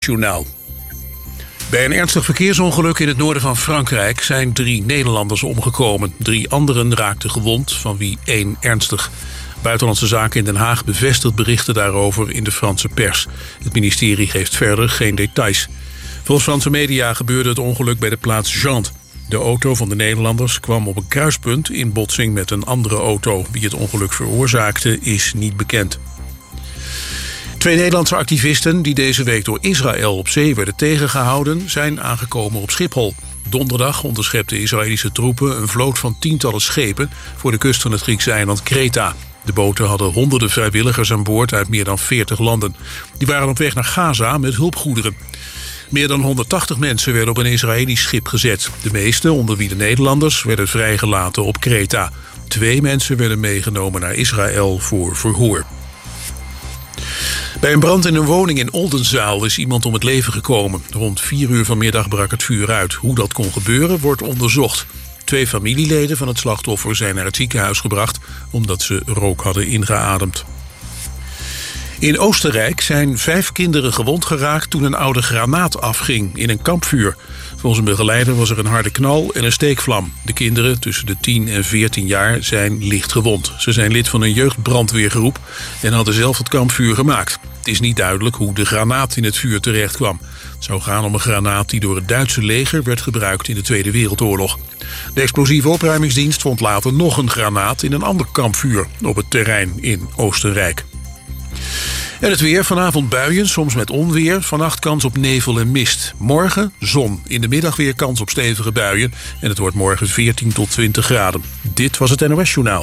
NOS-journaal. Bij een ernstig verkeersongeluk in het noorden van Frankrijk zijn 3 Nederlanders omgekomen. 3 anderen raakten gewond, van wie 1 ernstig. Buitenlandse Zaken in Den Haag bevestigt berichten daarover in de Franse pers. Het ministerie geeft verder geen details. Volgens Franse media gebeurde het ongeluk bij de plaats Jantes. De auto van de Nederlanders kwam op een kruispunt in botsing met een andere auto. Wie het ongeluk veroorzaakte is niet bekend. 2 Nederlandse activisten die deze week door Israël op zee werden tegengehouden zijn aangekomen op Schiphol. Donderdag onderschepten Israëlische troepen een vloot van tientallen schepen voor de kust van het Griekse eiland Kreta. De boten hadden honderden vrijwilligers aan boord uit meer dan 40 landen. Die waren op weg naar Gaza met hulpgoederen. Meer dan 180 mensen werden op een Israëlisch schip gezet. De meeste, onder wie de Nederlanders, werden vrijgelaten op Kreta. 2 mensen werden meegenomen naar Israël voor verhoor. Bij een brand in een woning in Oldenzaal is iemand om het leven gekomen. Rond 4 uur vanmiddag brak het vuur uit. Hoe dat kon gebeuren wordt onderzocht. 2 familieleden van het slachtoffer zijn naar het ziekenhuis gebracht omdat ze rook hadden ingeademd. In Oostenrijk zijn 5 kinderen gewond geraakt toen een oude granaat afging in een kampvuur. Volgens een begeleider was er een harde knal en een steekvlam. De kinderen tussen de 10 en 14 jaar zijn licht gewond. Ze zijn lid van een jeugdbrandweergroep en hadden zelf het kampvuur gemaakt. Het is niet duidelijk hoe de granaat in het vuur terecht kwam. Het zou gaan om een granaat die door het Duitse leger werd gebruikt in de Tweede Wereldoorlog. De explosieve opruimingsdienst vond later nog een granaat in een ander kampvuur op het terrein in Oostenrijk. En het weer, vanavond buien, soms met onweer. Vannacht kans op nevel en mist. Morgen zon. In de middag weer kans op stevige buien. En het wordt morgen 14 tot 20 graden. Dit was het NOS-journaal.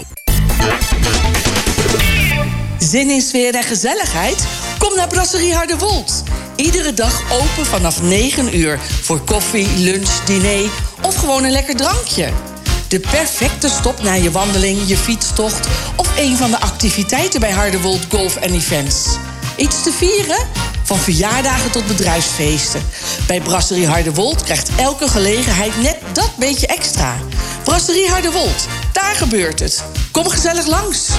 Zin in sfeer en gezelligheid? Kom naar Brasserie Harderwold. Iedere dag open vanaf 9 uur. Voor koffie, lunch, diner of gewoon een lekker drankje. De perfecte stop na je wandeling, je fietstocht of een van de activiteiten bij Harderwold Golf en Events. Iets te vieren? Van verjaardagen tot bedrijfsfeesten. Bij Brasserie Harderwold krijgt elke gelegenheid net dat beetje extra. Brasserie Harderwold, daar gebeurt het. Kom gezellig langs.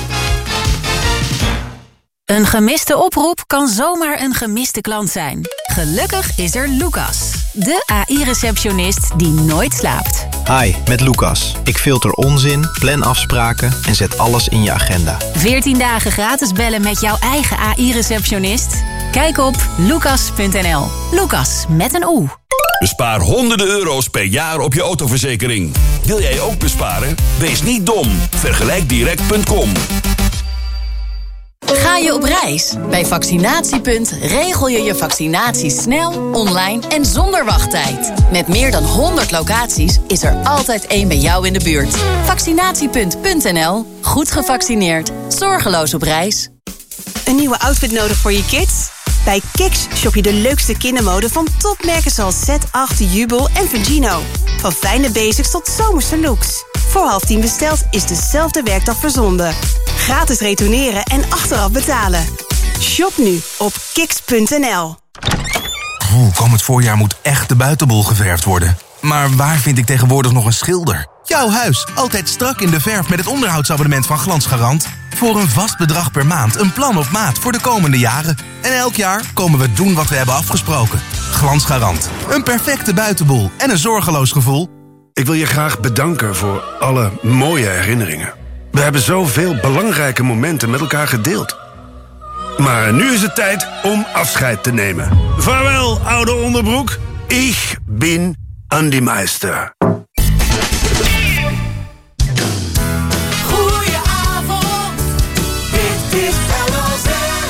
Een gemiste oproep kan zomaar een gemiste klant zijn. Gelukkig is er Lucas, de AI-receptionist die nooit slaapt. Hi, met Lucas. Ik filter onzin, plan afspraken en zet alles in je agenda. 14 dagen gratis bellen met jouw eigen AI-receptionist? Kijk op lucas.nl. Lucas met een O. Bespaar honderden euro's per jaar op je autoverzekering. Wil jij ook besparen? Wees niet dom. Vergelijkdirect.com. Ga je op reis? Bij Vaccinatiepunt regel je je vaccinatie snel, online en zonder wachttijd. Met meer dan 100 locaties is er altijd één bij jou in de buurt. Vaccinatiepunt.nl. Goed gevaccineerd. Zorgeloos op reis. Een nieuwe outfit nodig voor je kids? Bij Kiks shop je de leukste kindermode van topmerken zoals Z8, Jubel en Vigino. Van fijne basics tot zomerse looks. Voor 9:30 besteld is dezelfde werkdag verzonden. Gratis retourneren en achteraf betalen. Shop nu op kiks.nl. Komend voorjaar moet echt de buitenbol geverfd worden. Maar waar vind ik tegenwoordig nog een schilder? Jouw huis, altijd strak in de verf met het onderhoudsabonnement van Glansgarant. Voor een vast bedrag per maand, een plan op maat voor de komende jaren. En elk jaar komen we doen wat we hebben afgesproken. Glansgarant, een perfecte buitenbol en een zorgeloos gevoel. Ik wil je graag bedanken voor alle mooie herinneringen. We hebben zoveel belangrijke momenten met elkaar gedeeld. Maar nu is het tijd om afscheid te nemen. Vaarwel, oude onderbroek. Ik ben Andy Meister. Goedenavond, dit is LOZ.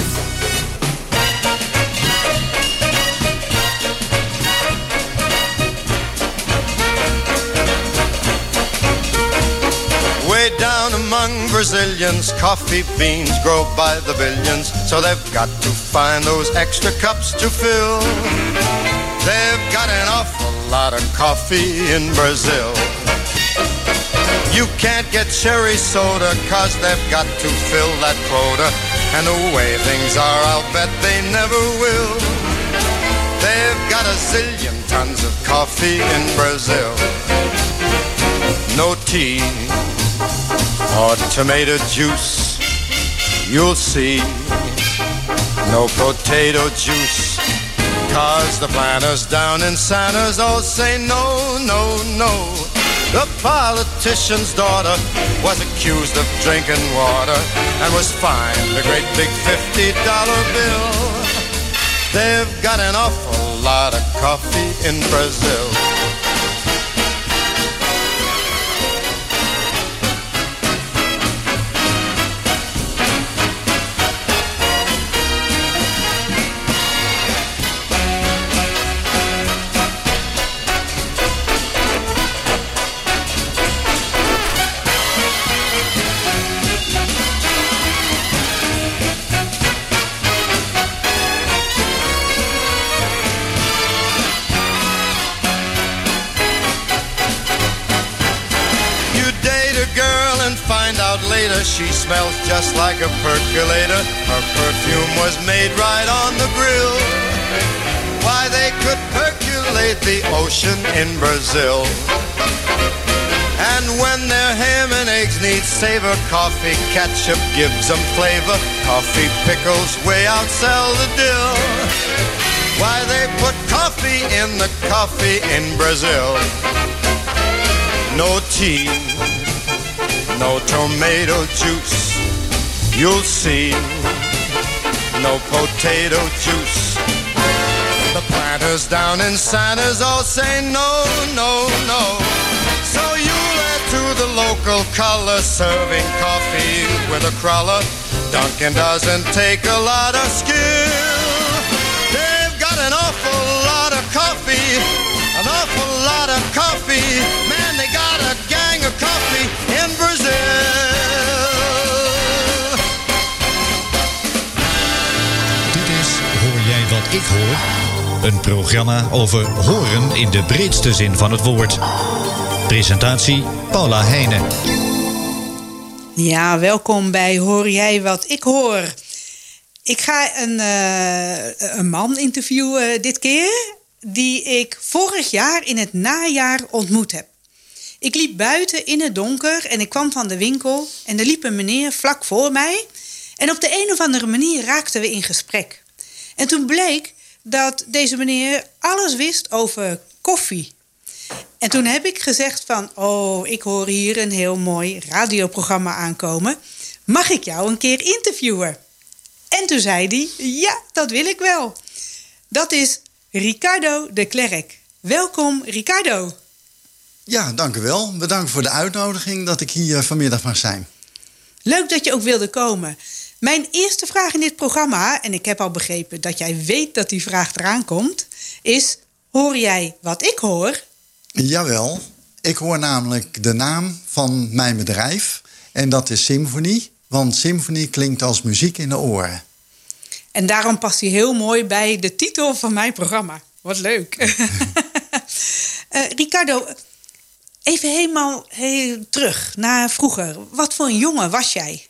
Way down among Brazilians, coffee beans grow by the billions, so they've got to find those extra cups to fill. They've got an awful lot of coffee in Brazil. You can't get cherry soda, 'cause they've got to fill that quota. And the way things are, I'll bet they never will. They've got a zillion tons of coffee in Brazil. No tea or tomato juice, you'll see. No potato juice, 'cause the planters down in Sanders all say no, no, no. The politician's daughter was accused of drinking water and was fined a great big $50 bill. They've got an awful lot of coffee in Brazil. Later she smells just like a percolator. Her perfume was made right on the grill. Why, they could percolate the ocean in Brazil. And when their ham and eggs need savor, coffee ketchup gives them flavor. Coffee pickles way outsell the dill. Why, they put coffee in the coffee in Brazil. No tea, no tomato juice, you'll see. No potato juice. The planters down in Sanders all say no, no, no. So you'll add to the local color, serving coffee with a crawler. Dunkin' doesn't take a lot of skill. They've got an awful lot of coffee, an awful lot of coffee. Man, they got a gang of coffee in Brazil. Dit is Hoor jij wat ik hoor? Een programma over horen in de breedste zin van het woord. Presentatie Paula Heijnen. Ja, welkom bij Hoor jij wat ik hoor? Ik ga een man interviewen dit keer, die ik vorig jaar in het najaar ontmoet heb. Ik liep buiten in het donker en ik kwam van de winkel en er liep een meneer vlak voor mij. En op de een of andere manier raakten we in gesprek. En toen bleek dat deze meneer alles wist over koffie. En toen heb ik gezegd van, oh, ik hoor hier een heel mooi radioprogramma aankomen. Mag ik jou een keer interviewen? En toen zei hij, ja, dat wil ik wel. Dat is Ricardo de Klerk. Welkom, Ricardo. Ja, dank u wel. Bedankt voor de uitnodiging dat ik hier vanmiddag mag zijn. Leuk dat je ook wilde komen. Mijn eerste vraag in dit programma, en ik heb al begrepen dat jij weet dat die vraag eraan komt, is, hoor jij wat ik hoor? Jawel, ik hoor namelijk de naam van mijn bedrijf en dat is Symfonie, want symfonie klinkt als muziek in de oren. En daarom past hij heel mooi bij de titel van mijn programma. Wat leuk. Ricardo, even helemaal terug naar vroeger. Wat voor een jongen was jij?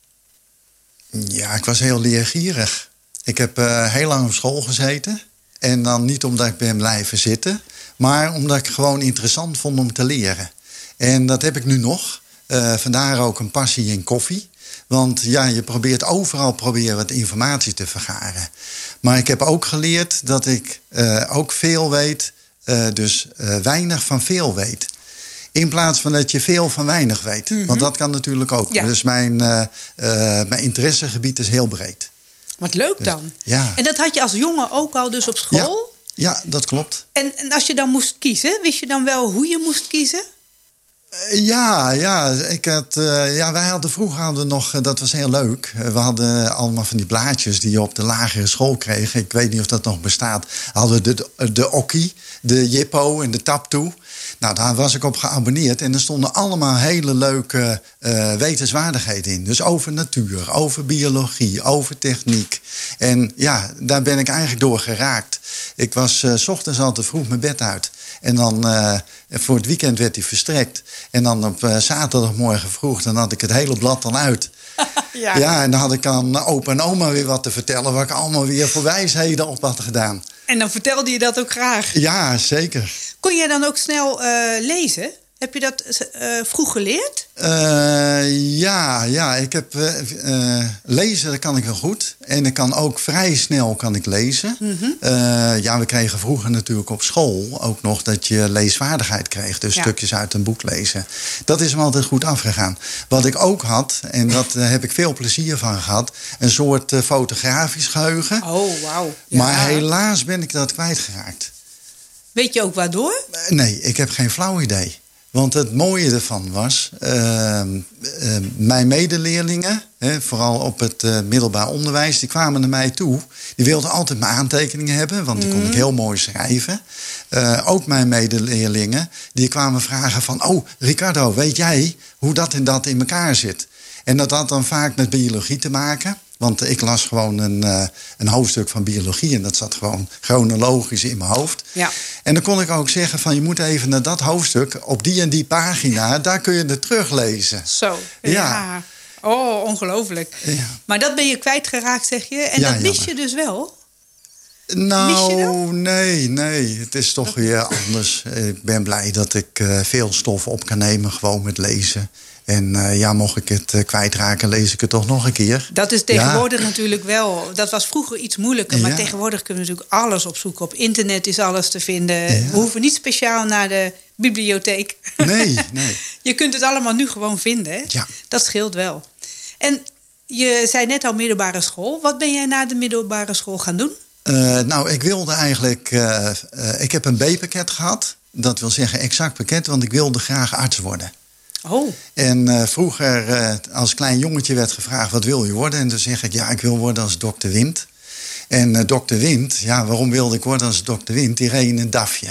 Ja, ik was heel leergierig. Ik heb heel lang op school gezeten. En dan niet omdat ik ben blijven zitten, maar omdat ik gewoon interessant vond om te leren. En dat heb ik nu nog. Vandaar ook een passie in koffie. Want ja, je probeert overal wat informatie te vergaren. Maar ik heb ook geleerd dat ik ook veel weet, dus weinig van veel weet. In plaats van dat je veel van weinig weet. Mm-hmm. Want dat kan natuurlijk ook. Ja. Dus mijn interessegebied is heel breed. Wat leuk dan. Ja. En dat had je als jongen ook al dus op school? Ja, dat klopt. En als je dan moest kiezen, wist je dan wel hoe je moest kiezen? Ja. Wij hadden vroeger nog, dat was heel leuk. We hadden allemaal van die blaadjes die je op de lagere school kreeg. Ik weet niet of dat nog bestaat. Hadden we de Okkie, de Jippo en de Taptoe. Nou, daar was ik op geabonneerd. En er stonden allemaal hele leuke wetenswaardigheden in. Dus over natuur, over biologie, over techniek. En ja, daar ben ik eigenlijk door geraakt. Ik was 's ochtends altijd vroeg mijn bed uit. En dan voor het weekend werd hij verstrekt. En dan op zaterdagmorgen vroeg, dan had ik het hele blad dan uit. Ja, en dan had ik aan opa en oma weer wat te vertellen, wat ik allemaal weer voor wijsheden op had gedaan. En dan vertelde je dat ook graag? Ja, zeker. Kon jij dan ook snel lezen? Heb je dat vroeg geleerd? Ja, ik heb lezen, dat kan ik wel goed. En ik kan ook vrij snel lezen. Mm-hmm. We kregen vroeger natuurlijk op school ook nog dat je leesvaardigheid kreeg. Dus stukjes uit een boek lezen. Dat is me altijd goed afgegaan. Wat ik ook had, en dat heb ik veel plezier van gehad, een soort fotografisch geheugen. Oh, wauw. Ja. Maar helaas ben ik dat kwijtgeraakt. Weet je ook waardoor? Nee, ik heb geen flauw idee. Want het mooie ervan was, mijn medeleerlingen, vooral op het middelbaar onderwijs, die kwamen naar mij toe. Die wilden altijd mijn aantekeningen hebben, want die kon ik heel mooi schrijven. Ook mijn medeleerlingen, die kwamen vragen van, oh Ricardo, weet jij hoe dat en dat in elkaar zit? En dat had dan vaak met biologie te maken. Want ik las gewoon een hoofdstuk van biologie en dat zat gewoon chronologisch in mijn hoofd. Ja. En dan kon ik ook zeggen van je moet even naar dat hoofdstuk op die en die pagina, daar kun je het teruglezen. Zo, ja. Oh, ongelooflijk. Ja. Maar dat ben je kwijtgeraakt, zeg je? En dat wist je dus wel? Nou, nee. Het is toch weer anders. Ik ben blij dat ik veel stof op kan nemen, gewoon met lezen. En mocht ik het kwijtraken, lees ik het toch nog een keer. Dat is tegenwoordig natuurlijk wel. Dat was vroeger iets moeilijker. Maar tegenwoordig kunnen we natuurlijk alles opzoeken. Op internet is alles te vinden. Ja. We hoeven niet speciaal naar de bibliotheek. Nee. Je kunt het allemaal nu gewoon vinden. Hè? Ja. Dat scheelt wel. En je zei net al middelbare school. Wat ben jij na de middelbare school gaan doen? Ik wilde eigenlijk... ik heb een B-pakket gehad. Dat wil zeggen exact pakket, want ik wilde graag arts worden. Oh. En vroeger als klein jongetje werd gevraagd, wat wil je worden? En dan zeg ik, ik wil worden als dokter Wind. En dokter Wind, waarom wilde ik worden als dokter Wind? Die reed in een DAFje.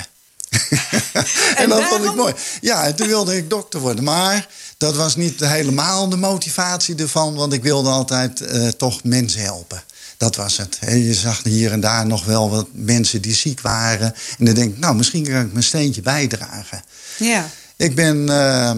En dat vond ik mooi. Ja, en toen wilde ik dokter worden. Maar dat was niet helemaal de motivatie ervan, want ik wilde altijd toch mensen helpen. Dat was het. Je zag hier en daar nog wel wat mensen die ziek waren. En dan denk ik, misschien kan ik mijn steentje bijdragen. Ja. Ik ben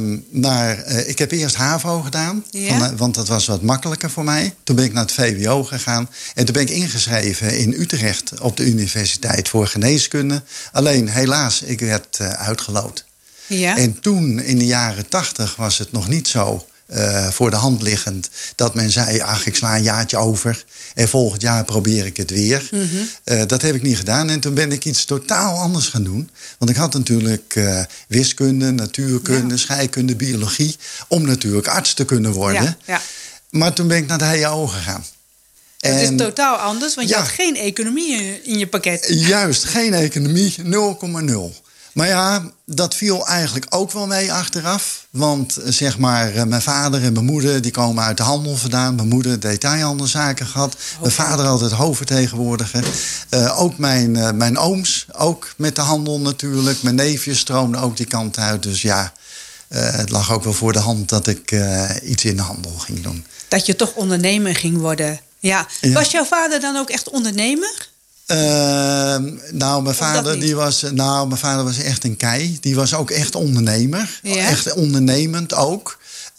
ik heb eerst HAVO gedaan, want dat was wat makkelijker voor mij. Toen ben ik naar het VWO gegaan en toen ben ik ingeschreven in Utrecht op de Universiteit voor Geneeskunde. Alleen helaas, ik werd uitgeloot. Ja. En toen in de jaren 80 was het nog niet zo voor de hand liggend dat men zei, ik sla een jaartje over en volgend jaar probeer ik het weer. Mm-hmm. Dat heb ik niet gedaan en toen ben ik iets totaal anders gaan doen. Want ik had natuurlijk wiskunde, natuurkunde, scheikunde, biologie, om natuurlijk arts te kunnen worden. Ja. Maar toen ben ik naar de HAO gegaan. Dat is totaal anders, want je had geen economie in je pakket. Juist, geen economie, 0,0. Maar dat viel eigenlijk ook wel mee achteraf. Want mijn vader en mijn moeder die komen uit de handel vandaan. Mijn moeder detailhandelzaken gehad. Mijn vader altijd hoofdvertegenwoordiger. Ook mijn ooms, ook met de handel natuurlijk. Mijn neefjes stroomden ook die kant uit. Dus het lag ook wel voor de hand dat ik iets in de handel ging doen. Dat je toch ondernemer ging worden. Ja. Was jouw vader dan ook echt ondernemer? Mijn vader was echt een kei. Die was ook echt ondernemer. Ja? Echt ondernemend ook.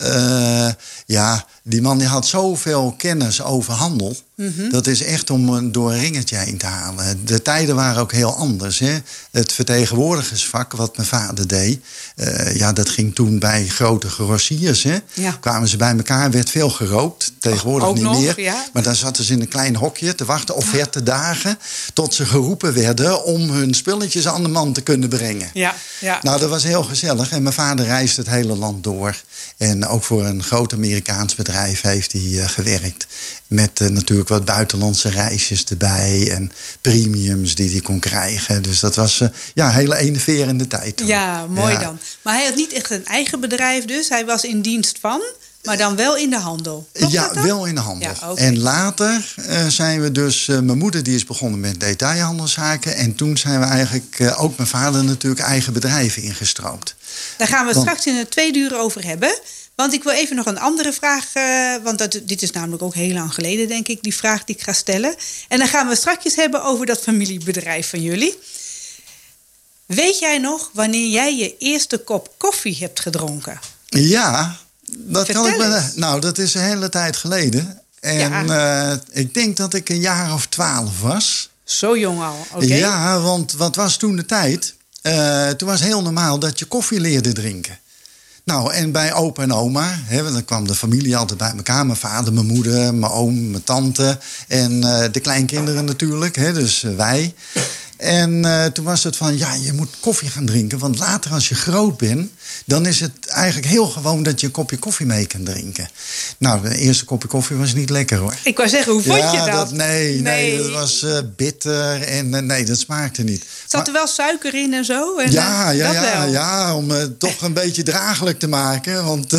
Die man die had zoveel kennis over handel. Mm-hmm. Dat is echt om door een ringetje heen te halen. De tijden waren ook heel anders. Hè? Het vertegenwoordigersvak wat mijn vader deed. Dat ging toen bij grote grossiers. Hè? Ja. Kwamen ze bij elkaar, werd veel gerookt. Tegenwoordig ook niet nog, meer. Ja. Maar daar zaten ze in een klein hokje te wachten. Offerte dagen. Tot ze geroepen werden om hun spulletjes aan de man te kunnen brengen. Ja. Nou, dat was heel gezellig. En mijn vader reisde het hele land door. En ook voor een groot Amerikaans bedrijf heeft hij gewerkt. Met natuurlijk wat buitenlandse reisjes erbij. En premiums die hij kon krijgen. Dus dat was hele enerverende tijd. Dan. Ja, mooi dan. Maar hij had niet echt een eigen bedrijf dus. Hij was in dienst van, maar dan wel in de handel. Wel in de handel. Ja, okay. En later zijn we dus... mijn moeder die is begonnen met detailhandelszaken. En toen zijn we eigenlijk, ook mijn vader natuurlijk, eigen bedrijven ingestroomd. Daar gaan we straks in het 2 uur over hebben. Want ik wil even nog een andere vraag. Dit is namelijk ook heel lang geleden, denk ik, die vraag die ik ga stellen. En dan gaan we straks hebben over dat familiebedrijf van jullie. Weet jij nog wanneer jij je eerste kop koffie hebt gedronken? Ja, dat kan ik me. Nou, dat is een hele tijd geleden. En ik denk dat ik een jaar of 12 was. Zo jong al, oké. Ja, want wat was toen de tijd? toen was het heel normaal dat je koffie leerde drinken. Nou, en bij opa en oma, dan kwam de familie altijd bij elkaar. Mijn vader, mijn moeder, mijn oom, mijn tante en de kleinkinderen natuurlijk, dus wij. En toen was het van, ja, je moet koffie gaan drinken. Want later als je groot bent, dan is het eigenlijk heel gewoon dat je een kopje koffie mee kan drinken. Nou, de eerste kopje koffie was niet lekker, hoor. Ik wou zeggen, hoe vond je dat? Nee, dat was bitter en nee, dat smaakte niet. Zat er wel suiker in en zo? En, ja, om het toch een beetje draaglijk te maken. Want,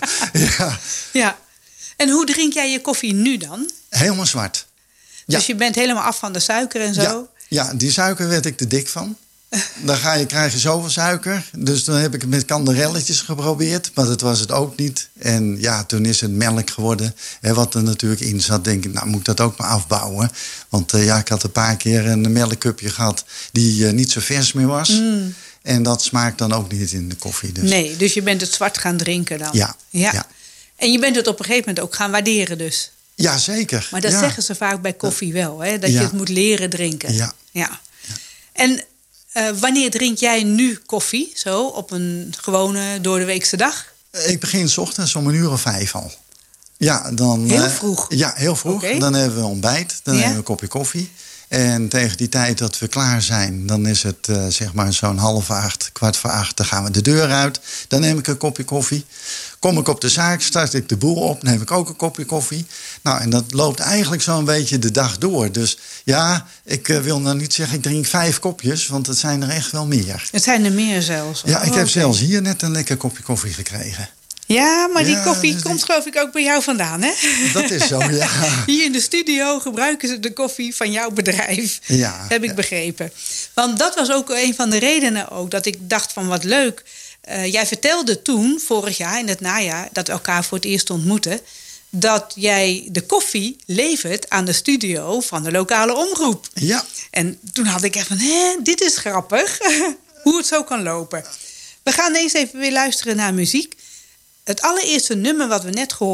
Ja. En hoe drink jij je koffie nu dan? Helemaal zwart. Dus je bent helemaal af van de suiker en zo? Ja, die suiker werd ik te dik van. Dan krijg je zoveel suiker. Dus toen heb ik het met kanderelletjes geprobeerd. Maar dat was het ook niet. En ja, toen is het melk geworden. Wat er natuurlijk in zat, denk ik, nou moet ik dat ook maar afbouwen. Want ik had een paar keer een melkcupje gehad die niet zo vers meer was. Mm. En dat smaakt dan ook niet in de koffie. Dus. Nee, dus je bent het zwart gaan drinken dan? Ja. En je bent het op een gegeven moment ook gaan waarderen dus? Ja, zeker. Maar dat zeggen ze vaak bij koffie wel, hè? Dat je het moet leren drinken. Ja. En wanneer drink jij nu koffie? Zo, op een gewone doordeweekse dag? Ik begin 's ochtends om 5:00 al. Ja, dan, heel vroeg? Ja, heel vroeg. Okay. Dan hebben we ontbijt, dan hebben we een kopje koffie. En tegen die tijd dat we klaar zijn, dan is het zeg maar zo'n 7:30, 7:15, dan gaan we de deur uit. Dan neem ik een kopje koffie. Kom ik op de zaak, start ik de boel op, neem ik ook een kopje koffie. Nou, en dat loopt eigenlijk zo'n beetje de dag door. Dus ja, ik wil nou niet zeggen, ik drink 5 kopjes, want het zijn er echt wel meer. Het zijn er meer zelfs? Ja, ik heb zelfs hier net een lekker kopje koffie gekregen. Ja, maar die koffie komt geloof ik ook bij jou vandaan, hè? Dat is zo, ja. Hier in de studio gebruiken ze de koffie van jouw bedrijf. Ja. Heb ik begrepen. Want dat was ook een van de redenen ook dat ik dacht van wat leuk. Jij vertelde toen, vorig jaar in het najaar, dat we elkaar voor het eerst ontmoetten, dat jij de koffie levert aan de studio van de lokale omroep. Ja. En toen had ik echt van, dit is grappig. Hoe het zo kan lopen. We gaan eens even weer luisteren naar muziek. Het allereerste nummer wat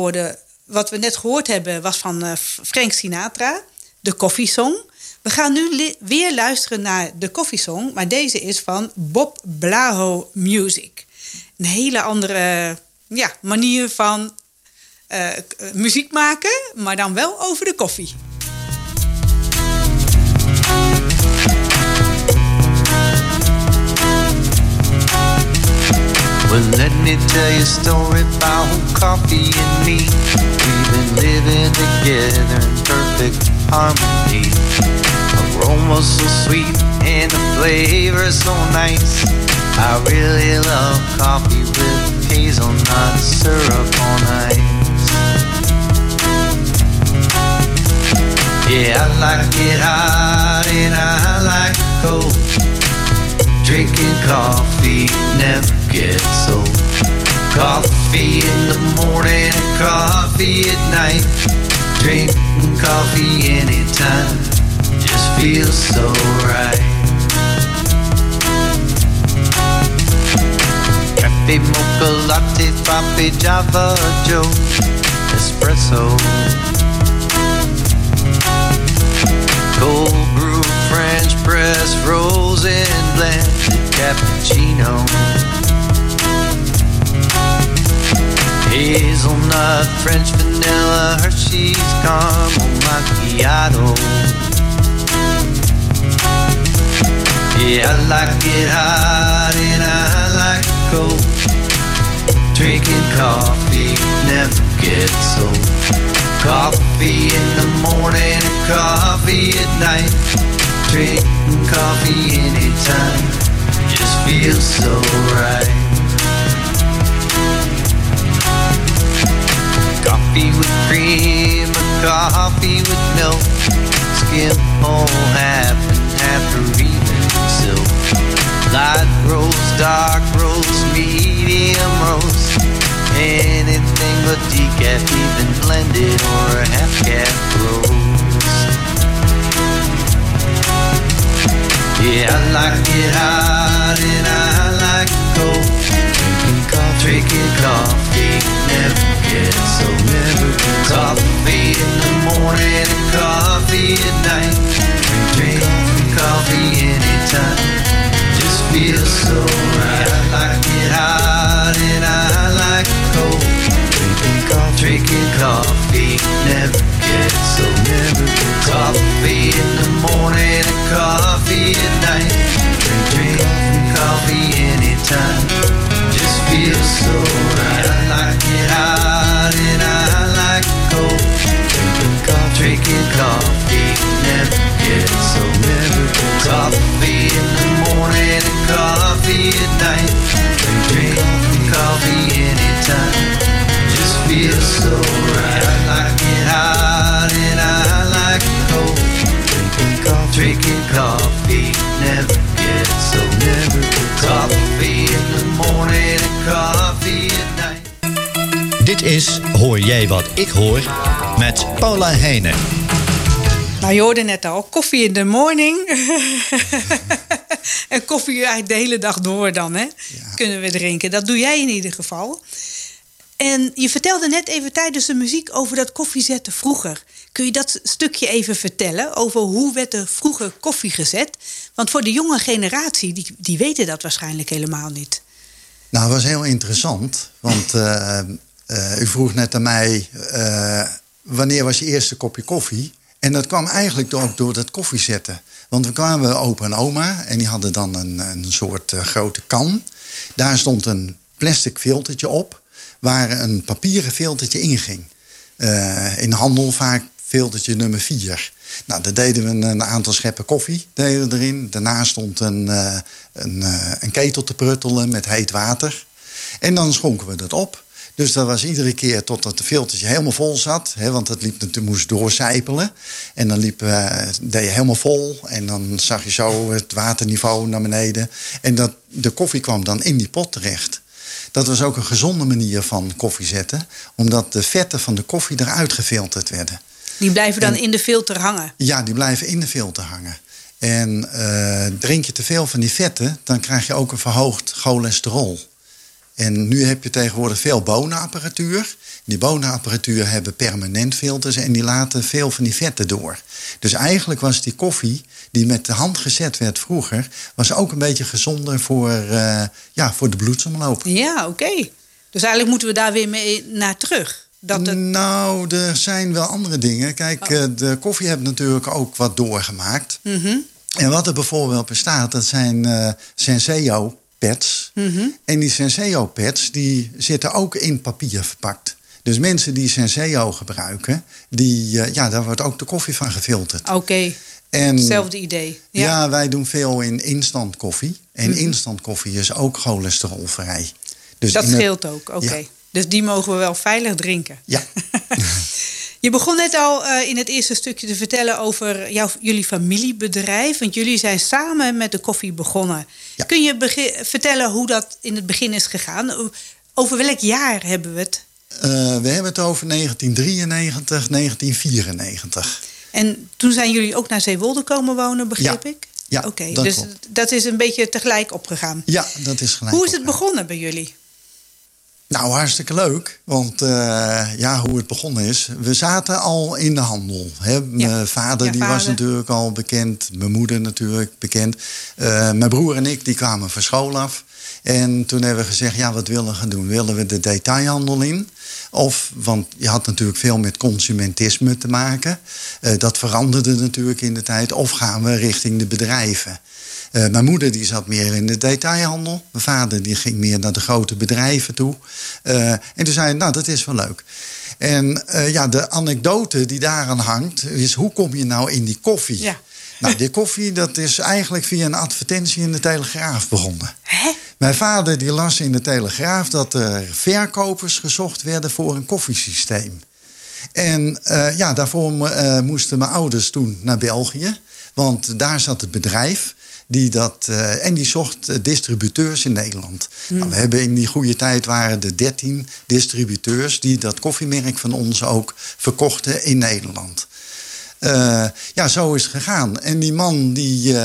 we net gehoord hebben was van Frank Sinatra, de Koffiesong. We gaan nu weer luisteren naar de Koffiesong, maar deze is van Bob Blaho Music. Een hele andere manier van muziek maken, maar dan wel over de koffie. Well, let me tell you a story about coffee and me. We've been living together in perfect harmony. Aroma so sweet and the flavor so nice. I really love coffee with hazelnut syrup on ice. Yeah, I like it hot and I like it cold. Drinking coffee never gets old. Coffee in the morning and coffee at night. Drinking coffee anytime just feels so right. Cafe, mocha, latte, frappe, java, joe, espresso. Cold brew, French press, frozen blended cappuccino. Hazelnut, French vanilla, Hershey's caramel macchiato. Yeah, I like it hot and I like it cold. Drinking coffee never gets old. Coffee in the morning and coffee at night. Drinking coffee anytime just feels so right. Coffee with cream or coffee with milk. Skim whole half and half or even silk. Light roast, dark roast, medium roast. Anything but decaf, even blended or a half-cap roast. Yeah, I like it hot and I like it cold. Drinking coffee never gets old. Coffee in the morning and coffee at night. Drinking coffee anytime just feels is Hoor jij wat ik hoor met Paula Heijnen. Nou, je hoorde net al, koffie in de morning. En koffie eigenlijk de hele dag door dan, hè? Kunnen we drinken. Dat doe jij in ieder geval. En je vertelde net even tijdens de muziek over dat koffiezetten vroeger. Kun je dat stukje even vertellen? Over hoe werd er vroeger koffie gezet? Want voor de jonge generatie, die weten dat waarschijnlijk helemaal niet. Nou, dat was heel interessant. Want u vroeg net aan mij, wanneer was je eerste kopje koffie? En dat kwam eigenlijk ook door dat koffiezetten. Want we kwamen bij opa en oma en die hadden dan een soort grote kan. Daar stond een plastic filtertje op, waar een papieren filtertje in ging. In de handel vaak filtertje nummer 4. Nou, daar deden we een aantal scheppen koffie erin. Daarna stond een ketel te pruttelen met heet water. En dan schonken we dat op. Dus dat was iedere keer totdat de filtertje helemaal vol zat. Hè, want het moest doorcijpelen. En dan deed je helemaal vol. En dan zag je zo het waterniveau naar beneden. En de koffie kwam dan in die pot terecht. Dat was ook een gezonde manier van koffie zetten. Omdat de vetten van de koffie eruit gefilterd werden. Die blijven dan in de filter hangen? Ja, die blijven in de filter hangen. En drink je te veel van die vetten, dan krijg je ook een verhoogd cholesterol. En nu heb je tegenwoordig veel bonenapparatuur. Die bonenapparatuur hebben permanent filters en die laten veel van die vetten door. Dus eigenlijk was die koffie die met de hand gezet werd vroeger, was ook een beetje gezonder voor de bloedsomloop. Ja, oké. Dus eigenlijk moeten we daar weer mee naar terug. Nou, er zijn wel andere dingen. Kijk, de koffie heeft natuurlijk ook wat doorgemaakt. Mm-hmm. En wat er bijvoorbeeld bestaat, dat zijn Senseo pads. Mm-hmm. En die Senseo pads, die zitten ook in papier verpakt. Dus mensen die Senseo gebruiken, daar wordt ook de koffie van gefilterd. Oké. Hetzelfde idee. Ja, wij doen veel in instant koffie. En instant koffie is ook cholesterolvrij. Dus dat scheelt ook, oké. Ja. Dus die mogen we wel veilig drinken. Ja. Je begon net al in het eerste stukje te vertellen over jullie familiebedrijf. Want jullie zijn samen met de koffie begonnen. Ja. Kun je vertellen hoe dat in het begin is gegaan? Over welk jaar hebben we het? We hebben het over 1993, 1994. En toen zijn jullie ook naar Zeewolde komen wonen, begreep ik? Ja, oké. Dus dat is een beetje tegelijk opgegaan. Ja, dat is gelijk. Hoe is het begonnen bij jullie? Nou, hartstikke leuk. Want hoe het begonnen is. We zaten al in de handel. Hè? Mijn vader was natuurlijk al bekend. Mijn moeder natuurlijk bekend. Mijn broer en ik die kwamen van school af. En toen hebben we gezegd, wat willen we gaan doen? Willen we de detailhandel in? Want je had natuurlijk veel met consumentisme te maken. Dat veranderde natuurlijk in de tijd. Of gaan we richting de bedrijven? Mijn moeder die zat meer in de detailhandel. Mijn vader die ging meer naar de grote bedrijven toe. En toen zei hij, dat is wel leuk. En de anekdote die daaraan hangt is, hoe kom je nou in die koffie? Ja. Nou, die koffie, dat is eigenlijk via een advertentie in de Telegraaf begonnen. Hè? Mijn vader die las in de Telegraaf dat er verkopers gezocht werden voor een koffiesysteem. En daarvoor moesten mijn ouders toen naar België. Want daar zat het bedrijf. Die zocht distributeurs in Nederland. Nou, we hebben in die goede tijd waren er 13 distributeurs die dat koffiemerk van ons ook verkochten in Nederland. Zo is het gegaan. En die man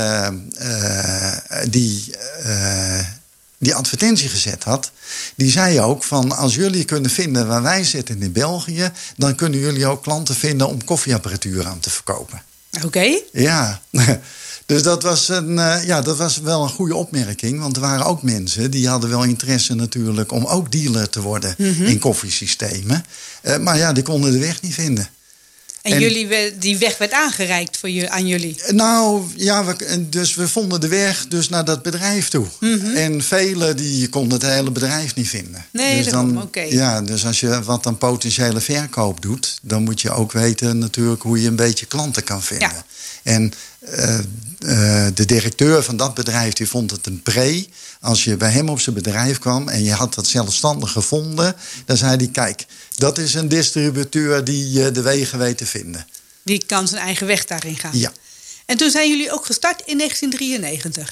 die advertentie gezet had, die zei ook van, als jullie kunnen vinden waar wij zitten in België, dan kunnen jullie ook klanten vinden om koffieapparatuur aan te verkopen. Oké. Ja. Dus dat was wel een goede opmerking. Want er waren ook mensen die hadden wel interesse natuurlijk om ook dealer te worden in koffiesystemen. Maar die konden de weg niet vinden. En die weg werd aangereikt aan jullie? Nou, dus we vonden de weg dus naar dat bedrijf toe. Mm-hmm. En velen die konden het hele bedrijf niet vinden. Nee, dus oké. Ja, dus als je wat aan potentiële verkoop doet, dan moet je ook weten natuurlijk hoe je een beetje klanten kan vinden. Ja. En de directeur van dat bedrijf die vond het een pre. Als je bij hem op zijn bedrijf kwam en je had dat zelfstandig gevonden, dan zei hij, kijk, dat is een distributeur die de wegen weet te vinden. Die kan zijn eigen weg daarin gaan. Ja. En toen zijn jullie ook gestart in 1993.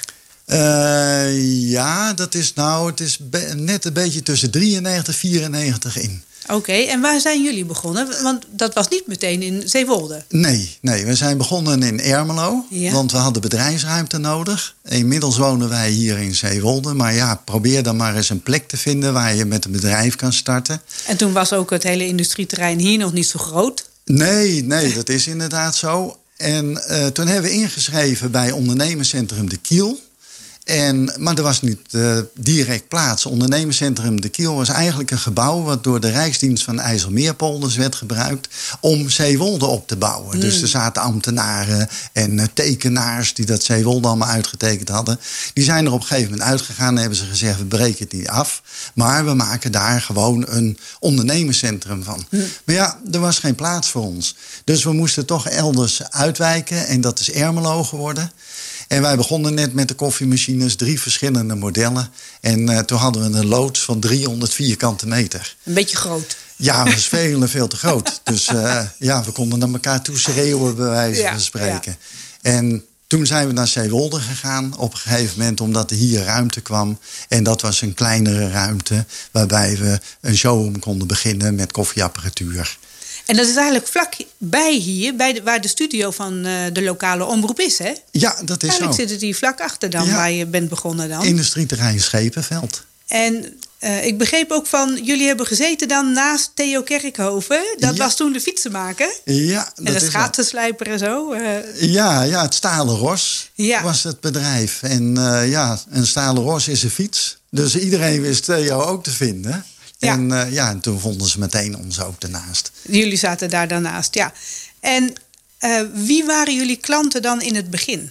Het is net een beetje tussen 93 en 94 in. Oké, en waar zijn jullie begonnen? Want dat was niet meteen in Zeewolde. Nee, we zijn begonnen in Ermelo. Ja. Want we hadden bedrijfsruimte nodig. Inmiddels wonen wij hier in Zeewolde. Maar ja, probeer dan maar eens een plek te vinden waar je met een bedrijf kan starten. En toen was ook het hele industrieterrein hier nog niet zo groot. Nee, dat is inderdaad zo. En toen hebben we ingeschreven bij ondernemerscentrum De Kiel. Maar er was niet direct plaats. Ondernemerscentrum De Kiel was eigenlijk een gebouw wat door de Rijksdienst van IJsselmeerpolders werd gebruikt om Zeewolde op te bouwen. Dus er zaten ambtenaren en tekenaars die dat Zeewolde allemaal uitgetekend hadden. Die zijn er op een gegeven moment uitgegaan en hebben ze gezegd, we breken het niet af. Maar we maken daar gewoon een ondernemerscentrum van. Maar ja, er was geen plaats voor ons. Dus we moesten toch elders uitwijken en dat is Ermelo geworden. En wij begonnen net met de koffiemachines, 3 verschillende modellen. En toen hadden we een loods van 300 vierkante meter. Een beetje groot. Ja, dat was veel te groot. Dus we konden naar elkaar toe schreeuwen, bij wijze van spreken. Ja. En toen zijn we naar Zeewolde gegaan op een gegeven moment, omdat er hier ruimte kwam. En dat was een kleinere ruimte, waarbij we een showroom konden beginnen met koffieapparatuur. En dat is eigenlijk vlakbij hier, waar de studio van de lokale omroep is, hè? Ja, dat is eigenlijk zo. zit het hier vlak achter dan, waar je bent begonnen dan. Industrieterrein Schepenveld. En ik begreep ook van, jullie hebben gezeten dan naast Theo Kerkhoven. Dat was toen de fietsenmaker. Ja, dat en de is schaatsslijper en zo. Ja, het Stalen Ros was het bedrijf. En een Stalen Ros is een fiets. Dus iedereen wist Theo ook te vinden. Ja. En toen vonden ze meteen ons ook ernaast. Jullie zaten daar daarnaast, ja. En wie waren jullie klanten dan in het begin?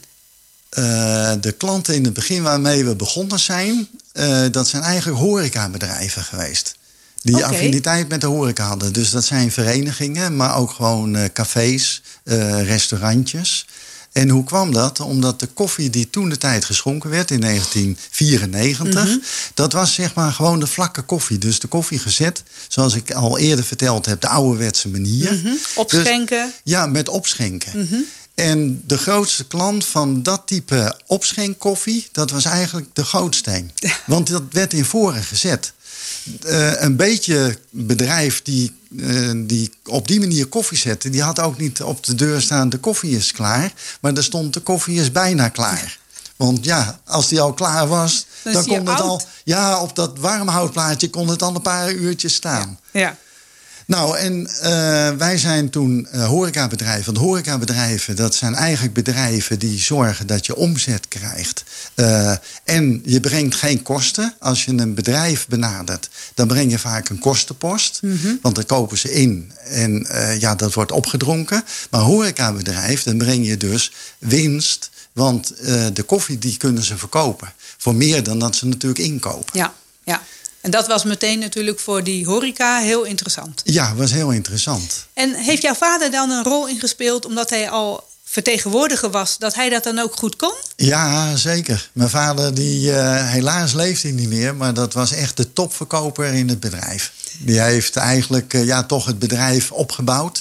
De klanten in het begin waarmee we begonnen zijn, dat zijn eigenlijk horecabedrijven geweest. Die affiniteit met de horeca hadden. Dus dat zijn verenigingen, maar ook gewoon cafés, restaurantjes. En hoe kwam dat? Omdat de koffie die toen de tijd geschonken werd in 1994... dat was zeg maar gewoon de vlakke koffie. Dus de koffie gezet, zoals ik al eerder verteld heb, de ouderwetse manier. Opschenken. Dus, met opschenken. En de grootste klant van dat type opschenkkoffie, dat was eigenlijk de Gootsteen. Want dat werd in voren gezet. Een beetje bedrijf die op die manier koffie zette, die had ook niet op de deur staan, de koffie is klaar. Maar er stond, de koffie is bijna klaar. Want ja, als die al klaar was, dan kon het al. Ja, op dat warmhoutplaatje kon het al een paar uurtjes staan. Ja. Nou, en wij zijn toen horecabedrijven. Want horecabedrijven, dat zijn eigenlijk bedrijven die zorgen dat je omzet krijgt. En je brengt geen kosten. Als je een bedrijf benadert, dan breng je vaak een kostenpost. Want dan kopen ze in en dat wordt opgedronken. Maar horecabedrijf, dan breng je dus winst. Want de koffie die kunnen ze verkopen. Voor meer dan dat ze natuurlijk inkopen. Ja. En dat was meteen natuurlijk voor die horeca heel interessant. Ja, was heel interessant. En heeft jouw vader dan een rol ingespeeld, omdat hij al vertegenwoordiger was, dat hij dat dan ook goed kon? Ja, zeker. Mijn vader, helaas leeft hij niet meer, maar dat was echt de topverkoper in het bedrijf. Die heeft eigenlijk toch het bedrijf opgebouwd.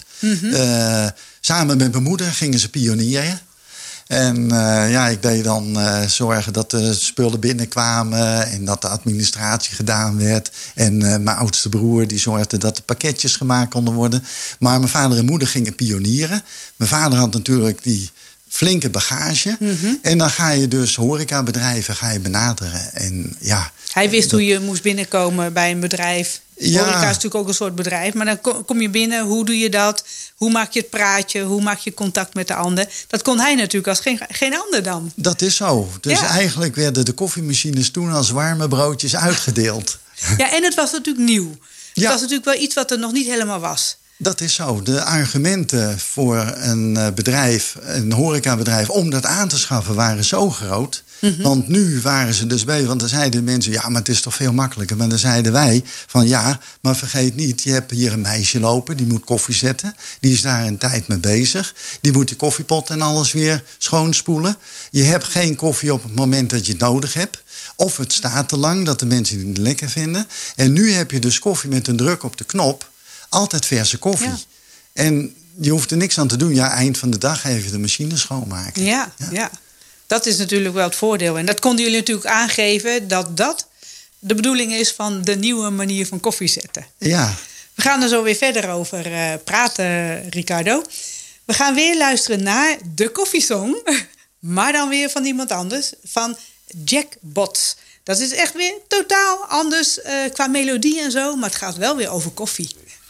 Samen met mijn moeder gingen ze pionieren. En ik deed dan zorgen dat de spullen binnenkwamen en dat de administratie gedaan werd. En mijn oudste broer die zorgde dat de pakketjes gemaakt konden worden. Maar mijn vader en moeder gingen pionieren. Mijn vader had natuurlijk die flinke bagage. En dan ga je dus horecabedrijven benaderen. En hij wist hoe je moest binnenkomen bij een bedrijf. Horeca is natuurlijk ook een soort bedrijf. Maar dan kom je binnen, hoe doe je dat? Hoe maak je het praatje? Hoe maak je contact met de ander? Dat kon hij natuurlijk als geen ander dan. Dat is zo. Dus eigenlijk werden de koffiemachines toen als warme broodjes uitgedeeld. Ja, en het was natuurlijk nieuw. Het was natuurlijk wel iets wat er nog niet helemaal was. Dat is zo. De argumenten voor een bedrijf, een horecabedrijf, om dat aan te schaffen waren zo groot. Want nu waren ze dus bezig, want dan zeiden de mensen, ja, maar het is toch veel makkelijker. Maar dan zeiden wij van maar vergeet niet, je hebt hier een meisje lopen, die moet koffie zetten. Die is daar een tijd mee bezig. Die moet de koffiepot en alles weer schoonspoelen. Je hebt geen koffie op het moment dat je het nodig hebt. Of het staat te lang, dat de mensen het niet lekker vinden. En nu heb je dus koffie met een druk op de knop. Altijd verse koffie. Ja. En je hoeft er niks aan te doen. Eind van de dag even de machine schoonmaken. Ja. Dat is natuurlijk wel het voordeel. En dat konden jullie natuurlijk aangeven dat de bedoeling is van de nieuwe manier van koffie zetten. Ja. We gaan er zo weer verder over praten, Ricardo. We gaan weer luisteren naar de koffiesong. Maar dan weer van iemand anders. Van Jackbots. Dat is echt weer totaal anders qua melodie en zo. Maar het gaat wel weer over koffie.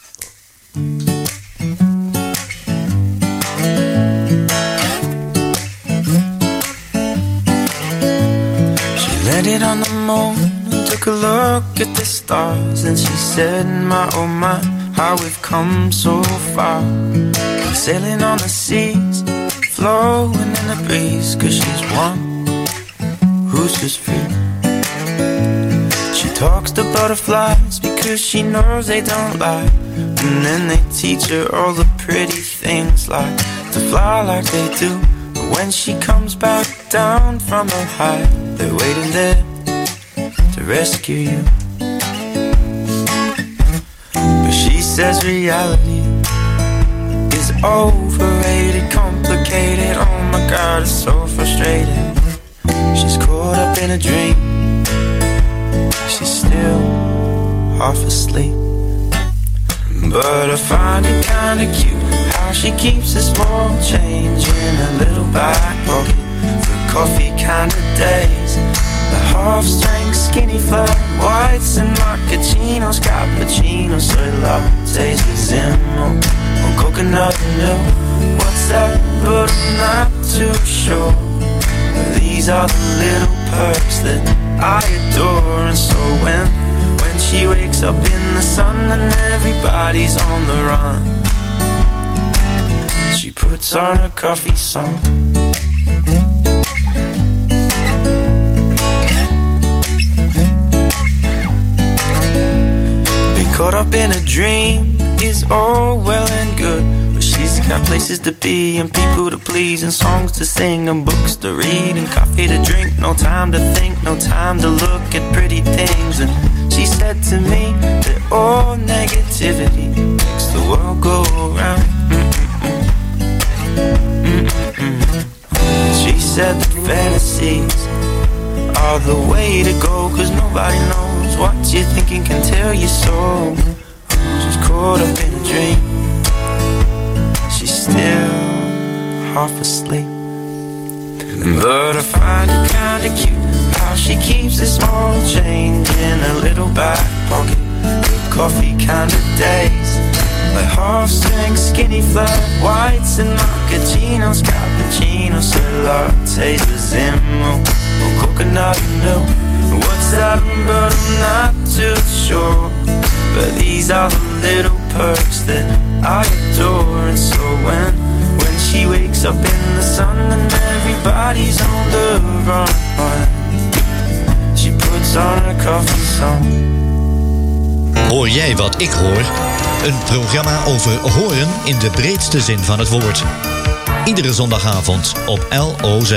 Landed on the moon and took a look at the stars. And she said, my oh my, how we've come so far. Sailing on the seas, flowing in the breeze. Cause she's one who's just free. She talks to butterflies because she knows they don't lie. And then they teach her all the pretty things, like to fly like they do. But when she comes back down from her high, they're waiting there to rescue you. But she says reality is overrated, complicated. Oh my God, it's so frustrating. She's caught up in a dream. She's still half asleep. But I find it kinda cute how she keeps a small change in a little back pocket for coffee kind of days. The half-strength skinny flat whites and macchiatos, cappuccinos, soy lattes with Zimo or coconut milk. What's that? But I'm not too sure. These are the little perks that I adore. And so when she wakes up in the sun and everybody's on the run, she puts on her coffee song. Being caught up in a dream is all well and good, but she's got places to be and people to please and songs to sing and books to read and coffee to drink. No time to think, no time to look at pretty things. And she said to me that all negativity makes the world go round. She said that fantasies are the way to go, cause nobody knows what you're thinking can tell you so. She's caught up in a dream. She's still half asleep. But I find it kinda cute how she keeps a small change in a little back pocket with coffee kind of days, like half-strength skinny flat whites and macchiatos, cappuccinos, lattes with Zimo or coconut milk. What's that? But I'm not too sure. But these are the little perks that I adore. And so when she wakes up in the sun and everybody's on the run, she puts on her coffee song. Hoor jij wat ik hoor? Een programma over horen in de breedste zin van het woord. Iedere zondagavond op LOZ.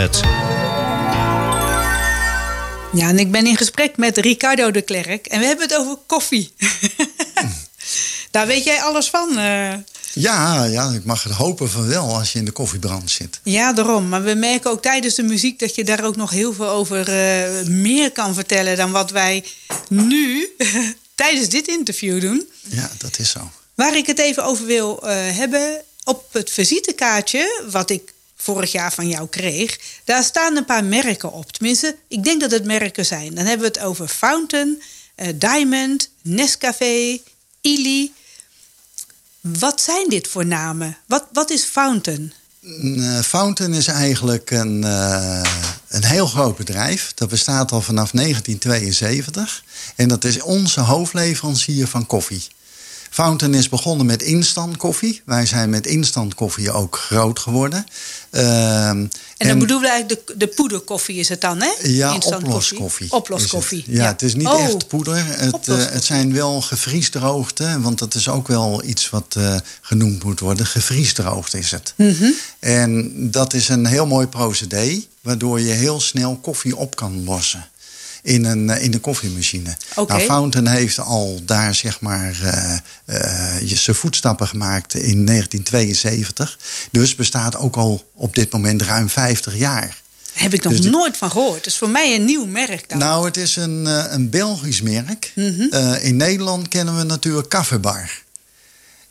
Ja, en ik ben in gesprek met Ricardo de Klerk. En we hebben het over koffie. Daar weet jij alles van. Ja, ik mag het hopen van wel als je in de koffiebranche zit. Ja, daarom. Maar we merken ook tijdens de muziek dat je daar ook nog heel veel over meer kan vertellen dan wat wij nu tijdens dit interview doen. Ja, dat is zo. Waar ik het even over wil hebben, op het visitekaartje wat ik vorig jaar van jou kreeg, daar staan een paar merken op. Tenminste, ik denk dat het merken zijn. Dan hebben we het over Fountain, Diamond, Nescafé, Illy. Wat zijn dit voor namen? Wat is Fountain? Fountain is eigenlijk een heel groot bedrijf. Dat bestaat al vanaf 1972. En dat is onze hoofdleverancier van koffie. Fountain is begonnen met instant koffie. Wij zijn met instant koffie ook groot geworden. En dan bedoelen we eigenlijk de poederkoffie is het dan, hè? Ja, instant oploskoffie. Oploskoffie. Ja, het is niet echt poeder. Het zijn wel gevriesdroogte. Want dat is ook wel iets wat genoemd moet worden. Gevriesdroogd is het. Mm-hmm. En dat is een heel mooi procedé. Waardoor je heel snel koffie op kan lossen. In de koffiemachine. Okay. Nou, Fountain heeft al daar zeg maar zijn voetstappen gemaakt in 1972. Dus bestaat ook al op dit moment ruim 50 jaar. Heb ik nog nooit van gehoord. Het is voor mij een nieuw merk dan. Nou, het is een Belgisch merk. Mm-hmm. In Nederland kennen we natuurlijk Kaffebar.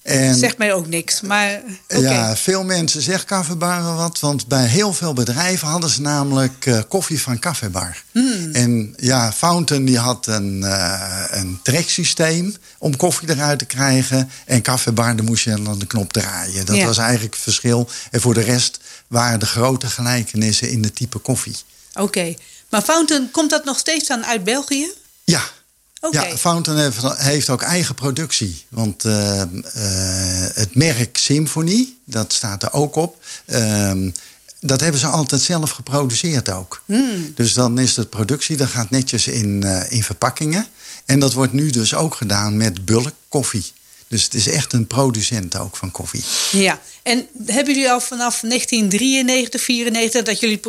Zegt mij ook niks, maar okay. Ja, veel mensen zeggen Kaffebar wel wat. Want bij heel veel bedrijven hadden ze namelijk koffie van Kaffebar. En ja, Fountain die had een treksysteem om koffie eruit te krijgen. En Kaffebar, daar moest je dan de knop draaien. Dat was eigenlijk het verschil. En voor de rest waren de grote gelijkenissen in de type koffie. Oké, maar Fountain, komt dat nog steeds dan uit België? Ja. Okay. Ja, Fountain heeft ook eigen productie. Want het merk Symphony, dat staat er ook op. Dat hebben ze altijd zelf geproduceerd ook. Dus dan is het productie, dat gaat netjes in verpakkingen. En dat wordt nu dus ook gedaan met bulk koffie. Dus het is echt een producent ook van koffie. Ja, en hebben jullie al vanaf 1993, 94 dat jullie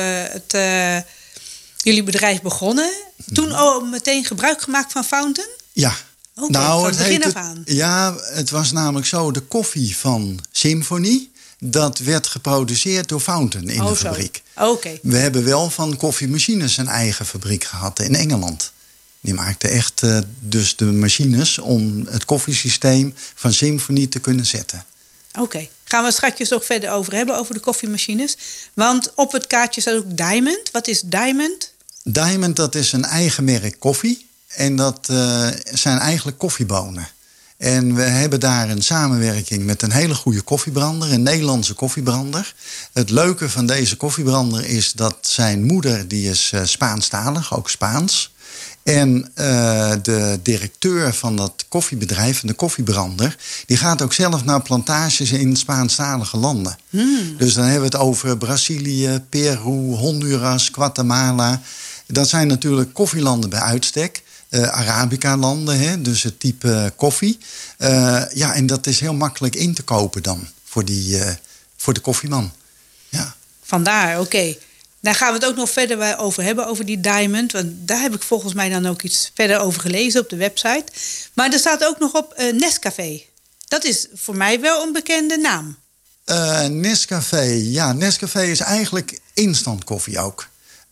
jullie bedrijf begonnen? Toen al meteen gebruik gemaakt van Fountain? Ja. Okay, van het begin af aan. Ja, het was namelijk zo, de koffie van Symphony, dat werd geproduceerd door Fountain in de fabriek. Okay. We hebben wel van koffiemachines een eigen fabriek gehad in Engeland. Die maakten echt dus de machines om het koffiesysteem van Symphony te kunnen zetten. Oké. Gaan we straks ook verder over hebben, over de koffiemachines. Want op het kaartje staat ook Diamond. Wat is Diamond? Diamond, dat is een eigen merk koffie. En dat zijn eigenlijk koffiebonen. En we hebben daar een samenwerking met een hele goede koffiebrander. Een Nederlandse koffiebrander. Het leuke van deze koffiebrander is dat zijn moeder, die is Spaanstalig, ook Spaans. En de directeur van dat koffiebedrijf, de koffiebrander, die gaat ook zelf naar plantages in Spaanstalige landen. Dus dan hebben we het over Brazilië, Peru, Honduras, Guatemala. Dat zijn natuurlijk koffielanden bij uitstek. Arabica-landen, hè, dus het type koffie. Ja, en dat is heel makkelijk in te kopen dan voor de koffieman. Ja. Vandaar, oké. Daar gaan we het ook nog verder over hebben, over die Diamond. Want daar heb ik volgens mij dan ook iets verder over gelezen op de website. Maar er staat ook nog op Nescafé. Dat is voor mij wel een bekende naam. Nescafé, ja. Nescafé is eigenlijk instant koffie ook.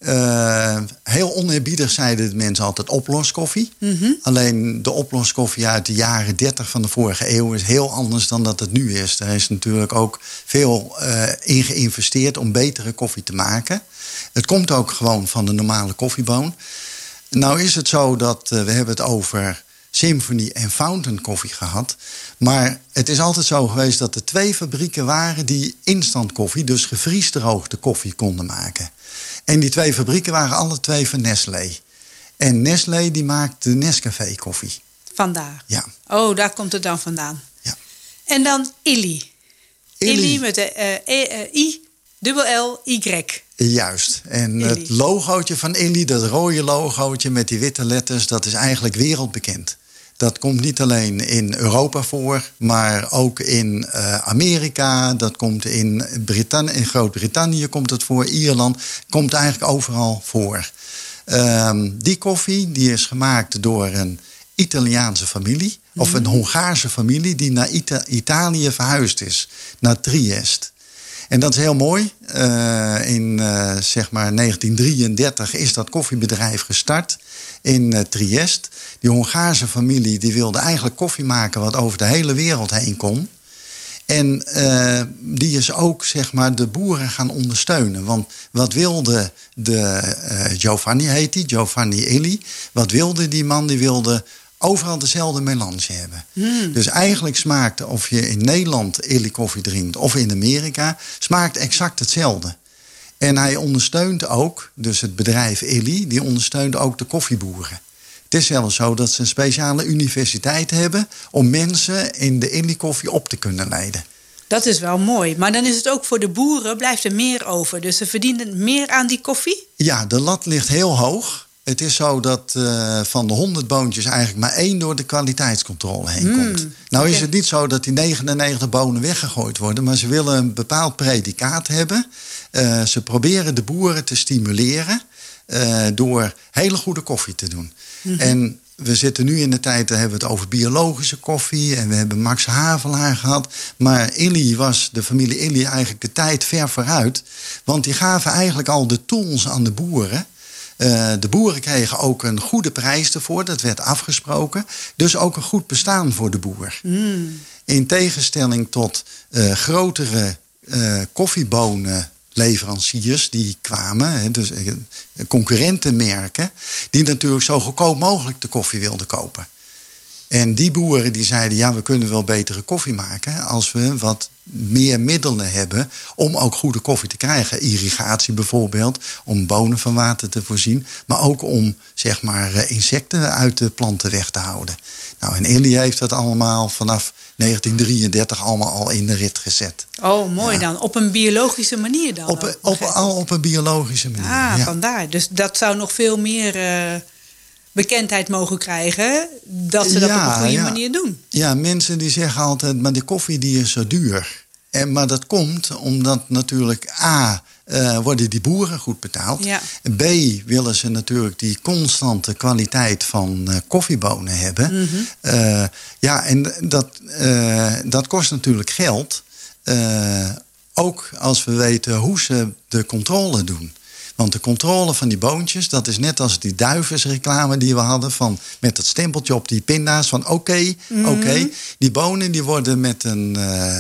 Heel oneerbiedig zeiden de mensen altijd oploskoffie. Alleen de oploskoffie uit de jaren 30 van de vorige eeuw is heel anders dan dat het nu is. Er is natuurlijk ook veel in geïnvesteerd om betere koffie te maken. Het komt ook gewoon van de normale koffieboon. Nou is het zo dat we hebben het over Symphony en Fountain koffie gehad. Maar het is altijd zo geweest dat er 2 fabrieken waren die instant koffie, dus gevriesdroogde koffie konden maken. En die 2 fabrieken waren alle 2 van Nestlé. En Nestlé die maakt de Nescafé koffie. Vandaar? Ja. Oh, daar komt het dan vandaan. Ja. En dan Illy. Illy met de I-L-L-Y. Juist. En het logootje van Illy, dat rode logootje met die witte letters, dat is eigenlijk wereldbekend. Dat komt niet alleen in Europa voor, maar ook in Amerika. Dat komt in Groot-Brittannië komt het voor. Ierland komt eigenlijk overal voor. Die koffie die is gemaakt door een Italiaanse familie. Of een Hongaarse familie die naar Italië verhuisd is. Naar Trieste. En dat is heel mooi. In zeg maar 1933 is dat koffiebedrijf gestart in Trieste. Die Hongaarse familie die wilde eigenlijk koffie maken wat over de hele wereld heen kon. En die is ook zeg maar de boeren gaan ondersteunen. Want wat wilde Giovanni heet die, Giovanni Illy. Wat wilde die man? Die wilde overal dezelfde melange hebben. Dus eigenlijk smaakt, of je in Nederland Illy koffie drinkt of in Amerika, smaakt exact hetzelfde. En hij ondersteunt ook, dus het bedrijf Illy, die ondersteunt ook de koffieboeren. Het is zelfs zo dat ze een speciale universiteit hebben om mensen in de Illy koffie op te kunnen leiden. Dat is wel mooi. Maar dan is het ook voor de boeren, blijft er meer over. Dus ze verdienen meer aan die koffie? Ja, de lat ligt heel hoog. Het is zo dat van de 100 boontjes eigenlijk maar 1 door de kwaliteitscontrole heen komt. Nou is het niet zo dat die 99 bonen weggegooid worden, maar ze willen een bepaald predicaat hebben. Ze proberen de boeren te stimuleren door hele goede koffie te doen. En we zitten nu in de tijd, daar hebben we het over biologische koffie. En we hebben Max Havelaar gehad. Maar Illy de familie Illy eigenlijk de tijd ver vooruit. Want die gaven eigenlijk al de tools aan de boeren De boeren kregen ook een goede prijs ervoor. Dat werd afgesproken. Dus ook een goed bestaan voor de boer. In tegenstelling tot grotere koffiebonenleveranciers die kwamen. Hè, dus concurrentenmerken. Die natuurlijk zo goedkoop mogelijk de koffie wilden kopen. En die boeren die zeiden, ja, we kunnen wel betere koffie maken als we wat meer middelen hebben om ook goede koffie te krijgen. Irrigatie bijvoorbeeld, om bonen van water te voorzien. Maar ook om, zeg maar, insecten uit de planten weg te houden. Nou, en Illy heeft dat allemaal vanaf 1933 allemaal al in de rit gezet. Oh, mooi dan. Op een biologische manier dan? Op een biologische manier, vandaar. Dus dat zou nog veel meer bekendheid mogen krijgen, dat ze dat op een goede manier doen. Ja, mensen die zeggen altijd, maar de koffie die is zo duur. Maar dat komt omdat natuurlijk worden die boeren goed betaald. Ja. B, willen ze natuurlijk die constante kwaliteit van koffiebonen hebben. En dat kost natuurlijk geld. Ook als we weten hoe ze de controle doen. Want de controle van die boontjes, dat is net als die duivensreclame die we hadden van met dat stempeltje op die pinda's van oké. Die bonen die worden met een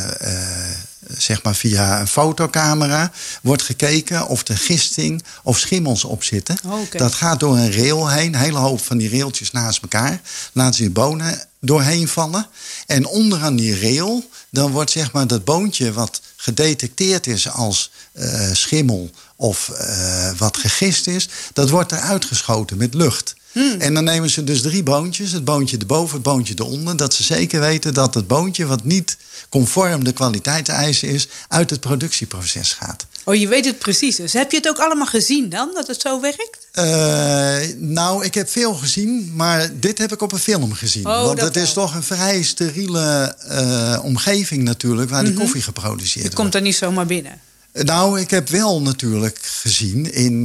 zeg maar via een fotocamera wordt gekeken of er gisting of schimmels op zitten. Dat gaat door een rail heen, een hele hoop van die railtjes naast elkaar. Laten ze die bonen doorheen vallen. En onderaan die rail, dan wordt zeg maar dat boontje wat gedetecteerd is als schimmel of wat gegist is, dat wordt eruit geschoten met lucht. En dan nemen ze dus 3 boontjes, het boontje erboven, het boontje eronder, dat ze zeker weten dat het boontje wat niet conform de kwaliteitseisen is, uit het productieproces gaat. Oh, je weet het precies. Dus heb je het ook allemaal gezien dan, dat het zo werkt? Nou, ik heb veel gezien, maar dit heb ik op een film gezien. Want het is toch een vrij steriele omgeving natuurlijk, waar die koffie geproduceerd wordt. Je komt er niet zomaar binnen. Nou, ik heb wel natuurlijk gezien in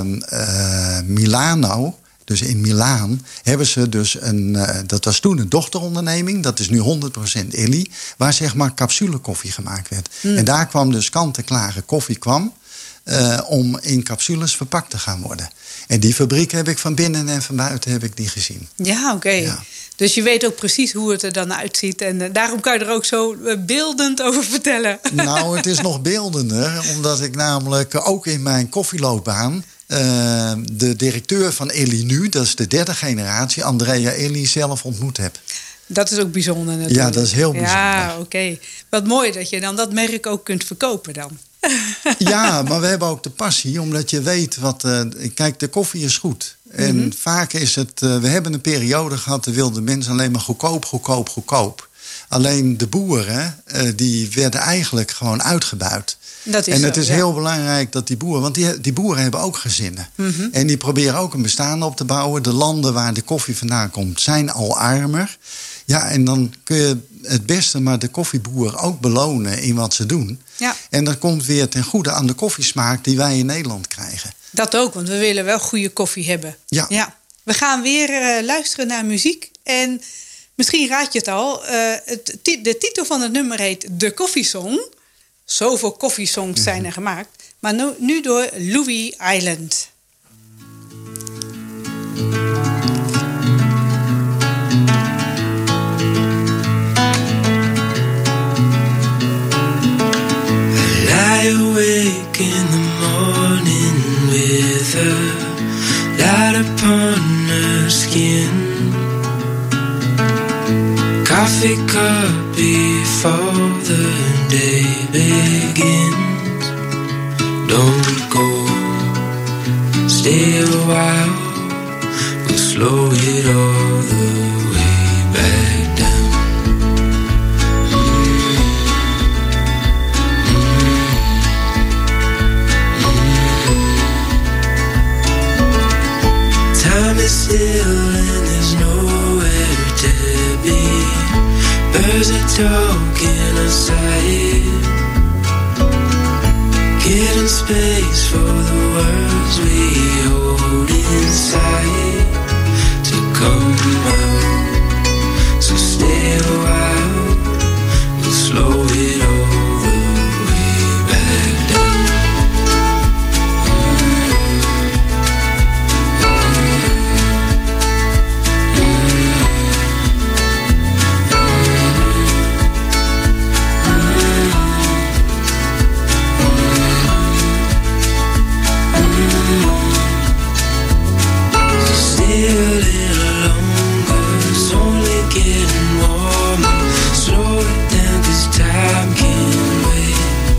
Milano. Dus in Milaan hebben ze dus dat was toen een dochteronderneming, dat is nu 100% Illy, waar zeg maar capsulekoffie gemaakt werd. En daar kwam dus kant-en-klare koffie om in capsules verpakt te gaan worden. En die fabriek heb ik van binnen en van buiten heb ik die gezien. Ja, oké. Ja. Dus je weet ook precies hoe het er dan uitziet. En daarom kan je er ook zo beeldend over vertellen. Nou, het is nog beeldender, omdat ik namelijk ook in mijn koffieloopbaan de directeur van Illy nu, dat is de 3e generatie, Andrea Illy, zelf ontmoet heb. Dat is ook bijzonder natuurlijk. Ja, dat is heel bijzonder. Ja, oké. Wat mooi dat je dan dat merk ook kunt verkopen dan. Ja, maar we hebben ook de passie, omdat je weet wat... kijk, de koffie is goed. En vaak is het... we hebben een periode gehad, de wilden mensen alleen maar goedkoop. Alleen de boeren, die werden eigenlijk gewoon uitgebuit. Het is heel belangrijk dat die boeren... Want die boeren hebben ook gezinnen. En die proberen ook een bestaan op te bouwen. De landen waar de koffie vandaan komt zijn al armer. Ja, en dan kun je het beste maar de koffieboer ook belonen in wat ze doen. Ja. En dat komt weer ten goede aan de koffiesmaak die wij in Nederland krijgen. Dat ook, want we willen wel goede koffie hebben. Ja. We gaan weer luisteren naar muziek. En misschien raad je het al. De titel van het nummer heet De Koffiesong. Zoveel koffiesongs zijn er gemaakt. Maar nu door Louis Island. Lie awake in the morning with a light upon her skin. Coffee cup before the day begins. Don't go, stay a while. We'll slow it all the way back down. Time is still and there's nowhere to be. Birds are talking outside. Getting space for the words we hold inside to come out. So stay a while, we'll slow it all the way back down. stay a little longer. It's only getting warmer. Slow it down 'cause time can't wait.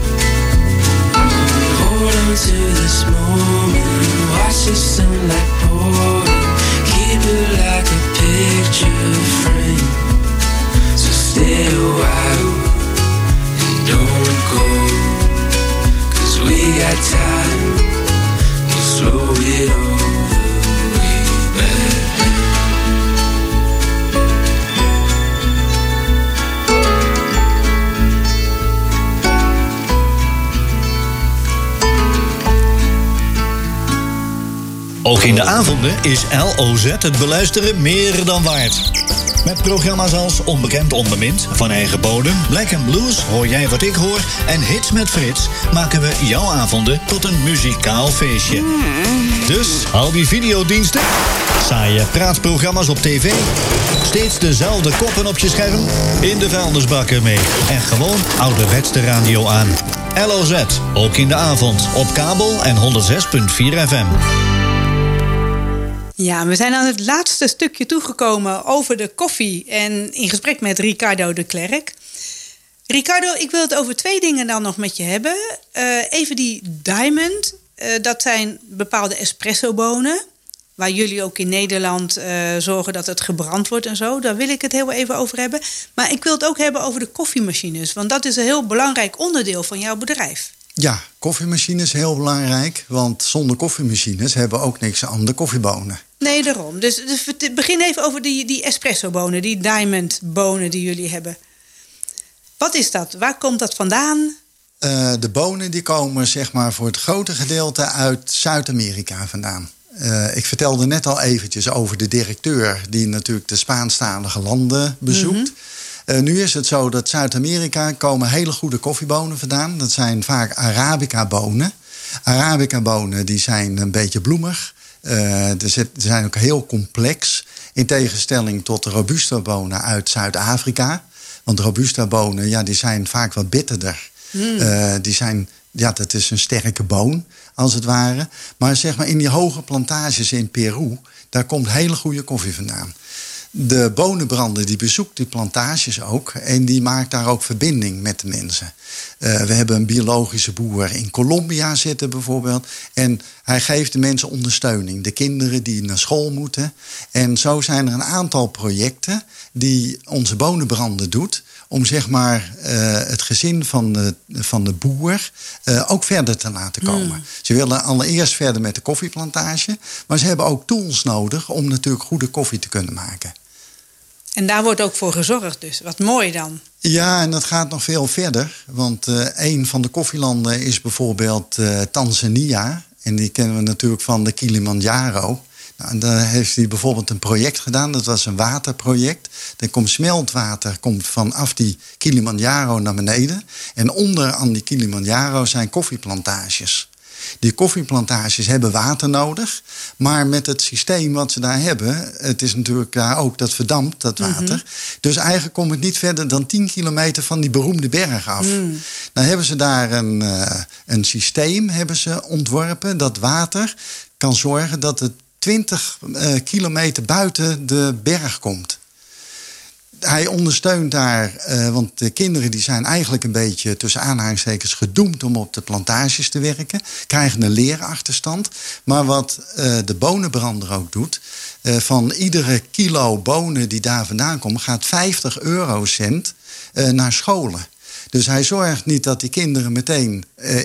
Hold on to this moment. Watch the sunlight pouring. Keep it like a picture frame. So stay a while and don't go. 'Cause we got time. We'll slow it all the way back. Ook in de avonden is LOZ het beluisteren meer dan waard. Met programma's als Onbekend Onbemind, Van Eigen Bodem, Black & Blues, Hoor jij wat ik hoor en Hits met Frits maken we jouw avonden tot een muzikaal feestje. Dus al die videodiensten, saaie praatprogramma's op tv, steeds dezelfde koppen op je scherm, in de vuilnisbakken mee en gewoon ouderwets de radio aan. LOZ, ook in de avond, op kabel en 106.4 FM. Ja, we zijn aan het laatste stukje toegekomen over de koffie en in gesprek met Ricardo de Klerk. Ricardo, ik wil het over 2 dingen dan nog met je hebben. Even die Diamond, dat zijn bepaalde espressobonen, waar jullie ook in Nederland zorgen dat het gebrand wordt en zo. Daar wil ik het heel even over hebben. Maar ik wil het ook hebben over de koffiemachines, want dat is een heel belangrijk onderdeel van jouw bedrijf. Ja, koffiemachines is heel belangrijk, want zonder koffiemachines hebben we ook niks aan de koffiebonen. Nee, daarom. Dus begin even over die espressobonen, die diamondbonen die jullie hebben. Wat is dat? Waar komt dat vandaan? De bonen die komen zeg maar voor het grote gedeelte uit Zuid-Amerika vandaan. Ik vertelde net al eventjes over de directeur die natuurlijk de Spaanstalige landen bezoekt. Nu is het zo dat Zuid-Amerika komen hele goede koffiebonen vandaan. Dat zijn vaak Arabica-bonen. Arabica-bonen die zijn een beetje bloemig. Ze zijn ook heel complex. In tegenstelling tot de Robusta-bonen uit Zuid-Afrika. Want Robusta-bonen, ja, die zijn vaak wat bitterder. Dat is een sterke boon, als het ware. Maar zeg maar in die hoge plantages in Peru, daar komt hele goede koffie vandaan. De bonenbrander die bezoekt die plantages ook. En die maakt daar ook verbinding met de mensen. We hebben een biologische boer in Colombia zitten bijvoorbeeld. En hij geeft de mensen ondersteuning. De kinderen die naar school moeten. En zo zijn er een aantal projecten die onze bonenbrander doet. Om zeg maar het gezin van de boer ook verder te laten komen. Ze willen allereerst verder met de koffieplantage. Maar ze hebben ook tools nodig om natuurlijk goede koffie te kunnen maken. En daar wordt ook voor gezorgd dus. Wat mooi dan. Ja, en dat gaat nog veel verder. Want een van de koffielanden is bijvoorbeeld Tanzania. En die kennen we natuurlijk van de Kilimanjaro. Nou, en daar heeft hij bijvoorbeeld een project gedaan. Dat was een waterproject. Er komt smeltwater vanaf die Kilimanjaro naar beneden. En onder aan die Kilimanjaro zijn koffieplantages. Die koffieplantages hebben water nodig. Maar met het systeem wat ze daar hebben, het is natuurlijk daar ook, dat verdampt, dat water. Dus eigenlijk komt het niet verder dan 10 kilometer van die beroemde berg af. Dan hebben ze daar een systeem ontworpen. Dat water kan zorgen dat het 20 kilometer buiten de berg komt. Hij ondersteunt daar, want de kinderen die zijn eigenlijk een beetje tussen aanhalingstekens gedoemd om op de plantages te werken. Krijgen een leerachterstand. Maar wat de bonenbrander ook doet, van iedere kilo bonen die daar vandaan komen, gaat 50 eurocent naar scholen. Dus hij zorgt niet dat die kinderen meteen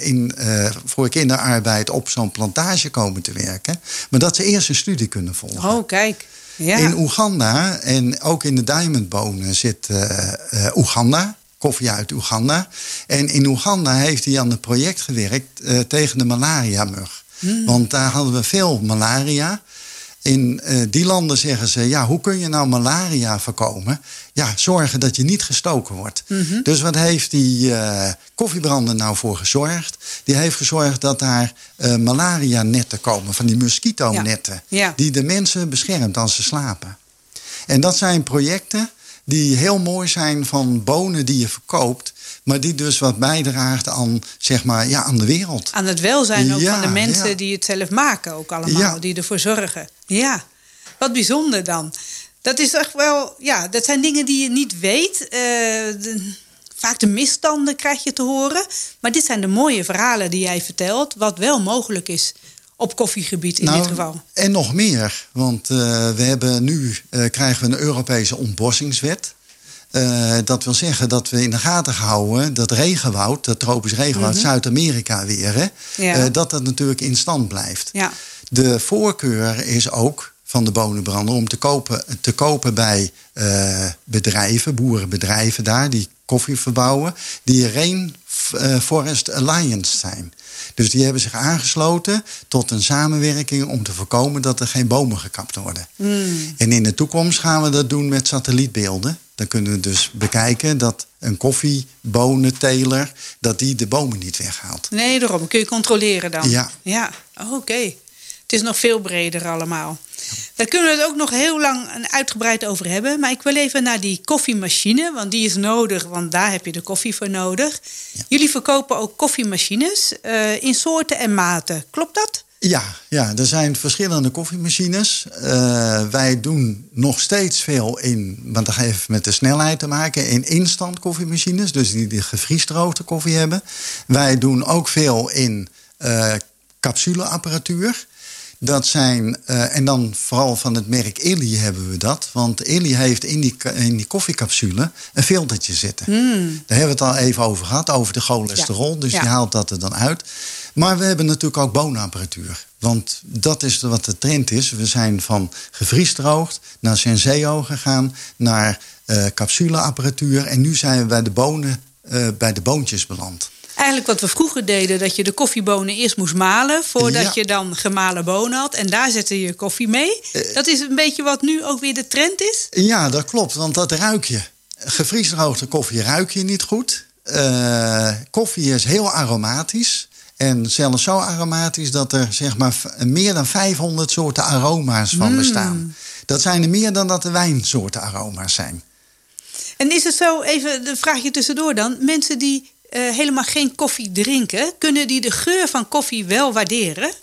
voor kinderarbeid op zo'n plantage komen te werken. Maar dat ze eerst een studie kunnen volgen. Oh, kijk. Ja. In Oeganda en ook in de diamondbonen zit Oeganda. Koffie uit Oeganda. En in Oeganda heeft hij aan een project gewerkt tegen de malaria-mug. Want daar hadden we veel malaria. In die landen zeggen ze, ja, hoe kun je nou malaria voorkomen? Ja, zorgen dat je niet gestoken wordt. Dus wat heeft die koffiebrander nou voor gezorgd? Die heeft gezorgd dat daar malaria-netten komen, van die mosquito-netten. Ja. Die de mensen beschermt als ze slapen. En dat zijn projecten die heel mooi zijn van bonen die je verkoopt, maar die dus wat bijdraagt aan, zeg maar, ja, aan de wereld. Aan het welzijn ook van de mensen die het zelf maken ook allemaal, die ervoor zorgen. Ja. Wat bijzonder dan. Dat is echt wel, ja, dat zijn dingen die je niet weet. Vaak de misstanden krijg je te horen. Maar dit zijn de mooie verhalen die jij vertelt. Wat wel mogelijk is op koffiegebied in dit geval. En nog meer. Want we hebben nu krijgen we een Europese ontbossingswet. Dat wil zeggen dat we in de gaten houden dat regenwoud, dat tropisch regenwoud, Zuid-Amerika weer, dat natuurlijk in stand blijft. Ja. De voorkeur is ook van de bonenbrander om te kopen bij bedrijven, boerenbedrijven daar, die koffie verbouwen, die Rainforest Alliance zijn. Dus die hebben zich aangesloten tot een samenwerking om te voorkomen dat er geen bomen gekapt worden. En in de toekomst gaan we dat doen met satellietbeelden. Dan kunnen we dus bekijken dat een koffiebonenteler, dat die de bomen niet weghaalt. Nee, daarom kun je controleren dan. Ja. Oké. Het is nog veel breder allemaal. Daar kunnen we het ook nog heel lang en uitgebreid over hebben. Maar ik wil even naar die koffiemachine, want die is nodig, want daar heb je de koffie voor nodig. Ja. Jullie verkopen ook koffiemachines in soorten en maten. Klopt dat? Ja, er zijn verschillende koffiemachines. Wij doen nog steeds veel in, want dat heeft met de snelheid te maken, in instant koffiemachines, dus die gevriesdroogde koffie hebben. Wij doen ook veel in capsuleapparatuur. Dat zijn, en dan vooral van het merk Illy hebben we dat. Want Illy heeft in die koffiecapsule een filtertje zitten. Daar hebben we het al even over gehad, over de cholesterol. Dus die haalt dat er dan uit. Maar we hebben natuurlijk ook bonenapparatuur. Want dat is wat de trend is. We zijn van gevriesdroogd naar Senseo gegaan, naar capsuleapparatuur. En nu zijn we bij de bonen, bij de boontjes beland. Eigenlijk wat we vroeger deden, dat je de koffiebonen eerst moest malen voordat je dan gemalen bonen had. En daar zette je koffie mee. Dat is een beetje wat nu ook weer de trend is? Ja, dat klopt, want dat ruik je. Gevriesdroogde koffie ruik je niet goed. Koffie is heel aromatisch. En zelfs zo aromatisch dat er zeg maar meer dan 500 soorten aroma's van bestaan. Dat zijn er meer dan dat er wijnsoorten aroma's zijn. En is het zo, even een vraagje tussendoor dan. Mensen die helemaal geen koffie drinken, kunnen die de geur van koffie wel waarderen?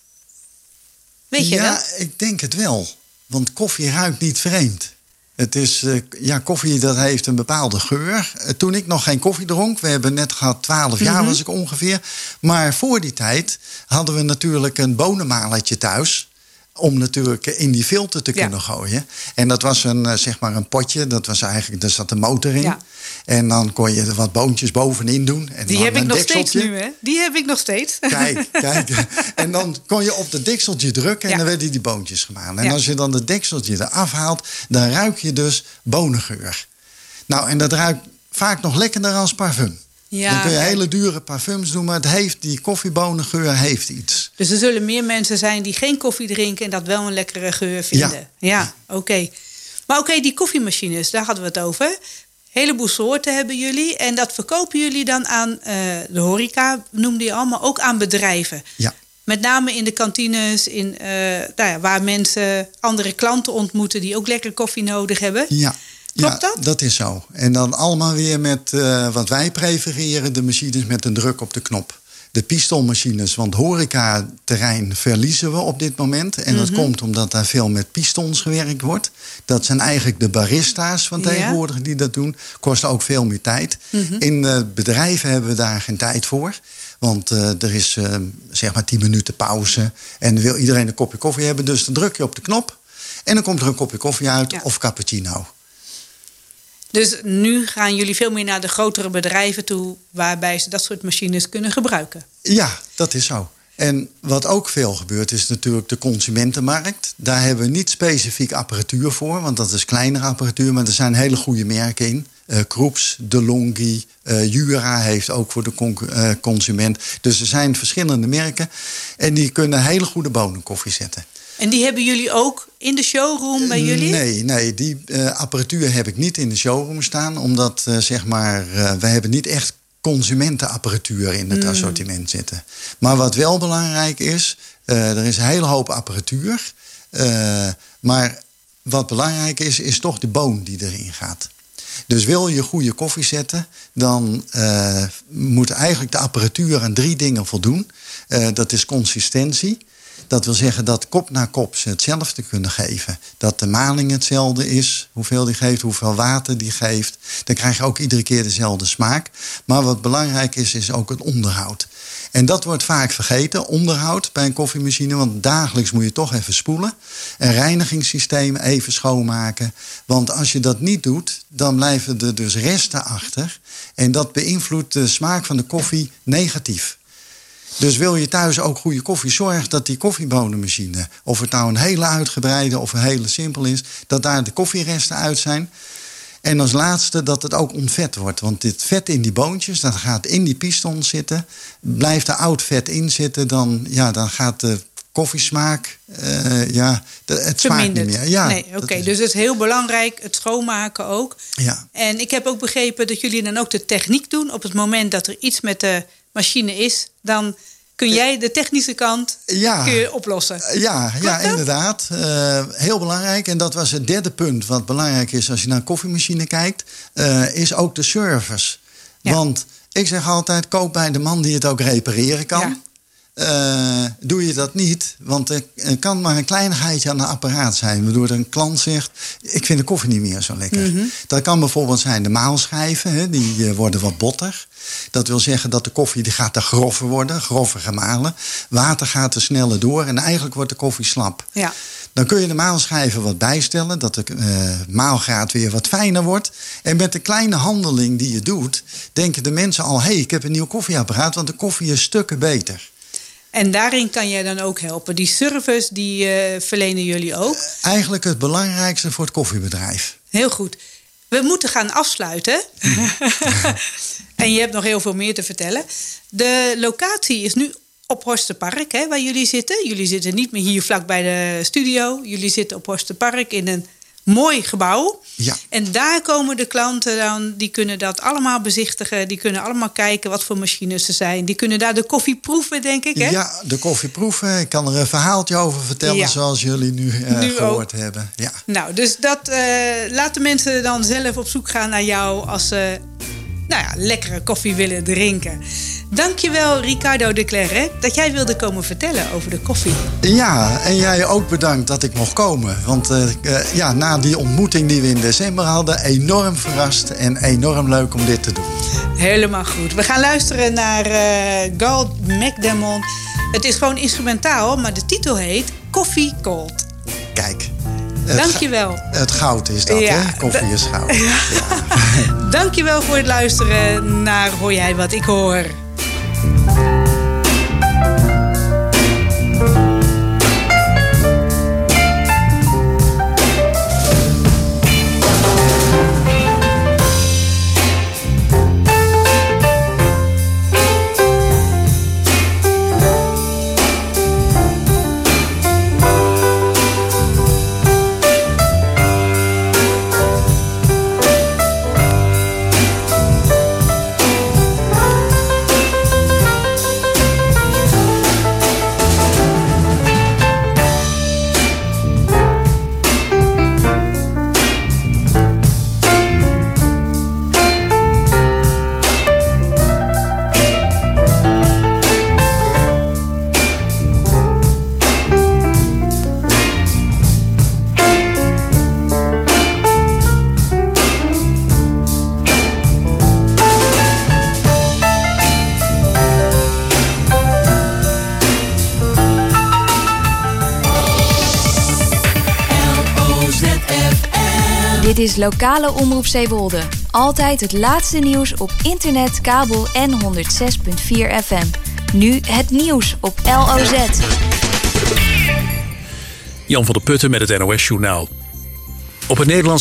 Weet je dat? Ja, ik denk het wel. Want koffie ruikt niet vreemd. Het is, koffie dat heeft een bepaalde geur. Toen ik nog geen koffie dronk, we hebben net gehad 12 jaar was ik ongeveer. Maar voor die tijd hadden we natuurlijk een bonenmalertje thuis, om natuurlijk in die filter te kunnen gooien. En dat was een potje. Dat was eigenlijk, daar zat een motor in. Ja. En dan kon je er wat boontjes bovenin doen. En die heb ik nog steeds nu, hè? Die heb ik nog steeds. Kijk. En dan kon je op het dekseltje drukken en dan werden die boontjes gemalen. En als je dan het dekseltje eraf haalt, dan ruik je dus bonengeur. Nou, en dat ruikt vaak nog lekkerder als parfum. Ja, dan kun je hele dure parfums doen, maar die koffiebonengeur heeft iets. Dus er zullen meer mensen zijn die geen koffie drinken en dat wel een lekkere geur vinden. Ja, oké. Maar oké, die koffiemachines, daar hadden we het over. Een heleboel soorten hebben jullie. En dat verkopen jullie dan aan de horeca, noemde je allemaal, ook aan bedrijven. Ja. Met name in de kantines, waar mensen andere klanten ontmoeten die ook lekker koffie nodig hebben. Ja. Klopt dat? Dat is zo. En dan allemaal weer met wat wij prefereren, de machines met een druk op de knop. De pistonmachines, want horecaterrein verliezen we op dit moment. En dat komt omdat daar veel met pistons gewerkt wordt. Dat zijn eigenlijk de barista's van tegenwoordig die dat doen. Kost ook veel meer tijd. In bedrijven hebben we daar geen tijd voor. Want er is 10 minuten pauze. En wil iedereen een kopje koffie hebben. Dus dan druk je op de knop. En dan komt er een kopje koffie uit of cappuccino. Dus nu gaan jullie veel meer naar de grotere bedrijven toe, waarbij ze dat soort machines kunnen gebruiken. Ja, dat is zo. En wat ook veel gebeurt is natuurlijk de consumentenmarkt. Daar hebben we niet specifiek apparatuur voor, want dat is kleinere apparatuur. Maar er zijn hele goede merken in. Kroeps, DeLonghi, Jura heeft ook voor de consument. Dus er zijn verschillende merken. En die kunnen hele goede bonenkoffie zetten. En die hebben jullie ook in de showroom bij jullie? Nee, die apparatuur heb ik niet in de showroom staan. Omdat, wij hebben niet echt consumentenapparatuur in het assortiment zitten. Maar wat wel belangrijk is, er is een hele hoop apparatuur. Maar wat belangrijk is toch de boon die erin gaat. Dus wil je goede koffie zetten, dan moet eigenlijk de apparatuur aan 3 dingen voldoen. Dat is consistentie. Dat wil zeggen dat kop na kop ze hetzelfde kunnen geven. Dat de maling hetzelfde is, hoeveel die geeft, hoeveel water die geeft. Dan krijg je ook iedere keer dezelfde smaak. Maar wat belangrijk is ook het onderhoud. En dat wordt vaak vergeten, onderhoud bij een koffiemachine. Want dagelijks moet je toch even spoelen. Een reinigingssysteem even schoonmaken. Want als je dat niet doet, dan blijven er dus resten achter. En dat beïnvloedt de smaak van de koffie negatief. Dus wil je thuis ook goede koffie, zorg dat die koffiebonenmachine, of het nou een hele uitgebreide of een hele simpel is, dat daar de koffieresten uit zijn. En als laatste dat het ook ontvet wordt. Want dit vet in die boontjes, dat gaat in die piston zitten. Blijft er oud vet in zitten, dan gaat de koffiesmaak, het smaakt niet meer. Ja, nee, oké. Dus het is heel belangrijk, het schoonmaken ook. Ja. En ik heb ook begrepen dat jullie dan ook de techniek doen. Op het moment dat er iets met de machine is, dan kun jij de technische kant kun je oplossen. Ja, inderdaad. Heel belangrijk. En dat was het derde punt wat belangrijk is als je naar een koffiemachine kijkt. Is ook de service. Ja. Want ik zeg altijd, koop bij de man die het ook repareren kan. Ja. Doe je dat niet, want er kan maar een kleinigheidje aan een apparaat zijn, waardoor een klant zegt, ik vind de koffie niet meer zo lekker. Mm-hmm. Dat kan bijvoorbeeld zijn de maalschijven, die worden wat botter. Dat wil zeggen dat de koffie die gaat er grover worden, grover gemalen. Water gaat er sneller door en eigenlijk wordt de koffie slap. Ja. Dan kun je de maalschijven wat bijstellen, dat de maalgraad weer wat fijner wordt. En met de kleine handeling die je doet, denken de mensen al, ik heb een nieuw koffieapparaat, want de koffie is stukken beter. En daarin kan jij dan ook helpen. Die service, die verlenen jullie ook? Eigenlijk het belangrijkste voor het koffiebedrijf. Heel goed. We moeten gaan afsluiten. En je hebt nog heel veel meer te vertellen. De locatie is nu op Horsterpark, hè, waar jullie zitten. Jullie zitten niet meer hier vlak bij de studio. Jullie zitten op Horsterpark in een mooi gebouw. Ja. En daar komen de klanten dan, die kunnen dat allemaal bezichtigen. Die kunnen allemaal kijken wat voor machines er zijn. Die kunnen daar de koffie proeven, denk ik, hè? Ja, de koffie proeven. Ik kan er een verhaaltje over vertellen, zoals jullie nu gehoord hebben. Ja. Nou, dus dat laten mensen dan zelf op zoek gaan naar jou als ze lekkere koffie willen drinken. Dankjewel, Ricardo de Clercq, dat jij wilde komen vertellen over de koffie. Ja, en jij ook bedankt dat ik mocht komen. Want na die ontmoeting die we in december hadden, enorm verrast en enorm leuk om dit te doen. Helemaal goed. We gaan luisteren naar Galt McDermott. Het is gewoon instrumentaal, maar de titel heet Coffee Cold. Kijk. Dankjewel. Het goud is dat, hè? Koffie is goud. Ja. Dankjewel voor het luisteren naar Hoor jij wat ik hoor. Dit is lokale omroep Zeewolde. Altijd het laatste nieuws op internet, kabel en 106.4 FM. Nu het nieuws op LOZ. Jan van der Putten met het NOS-journaal. Op het Nederlands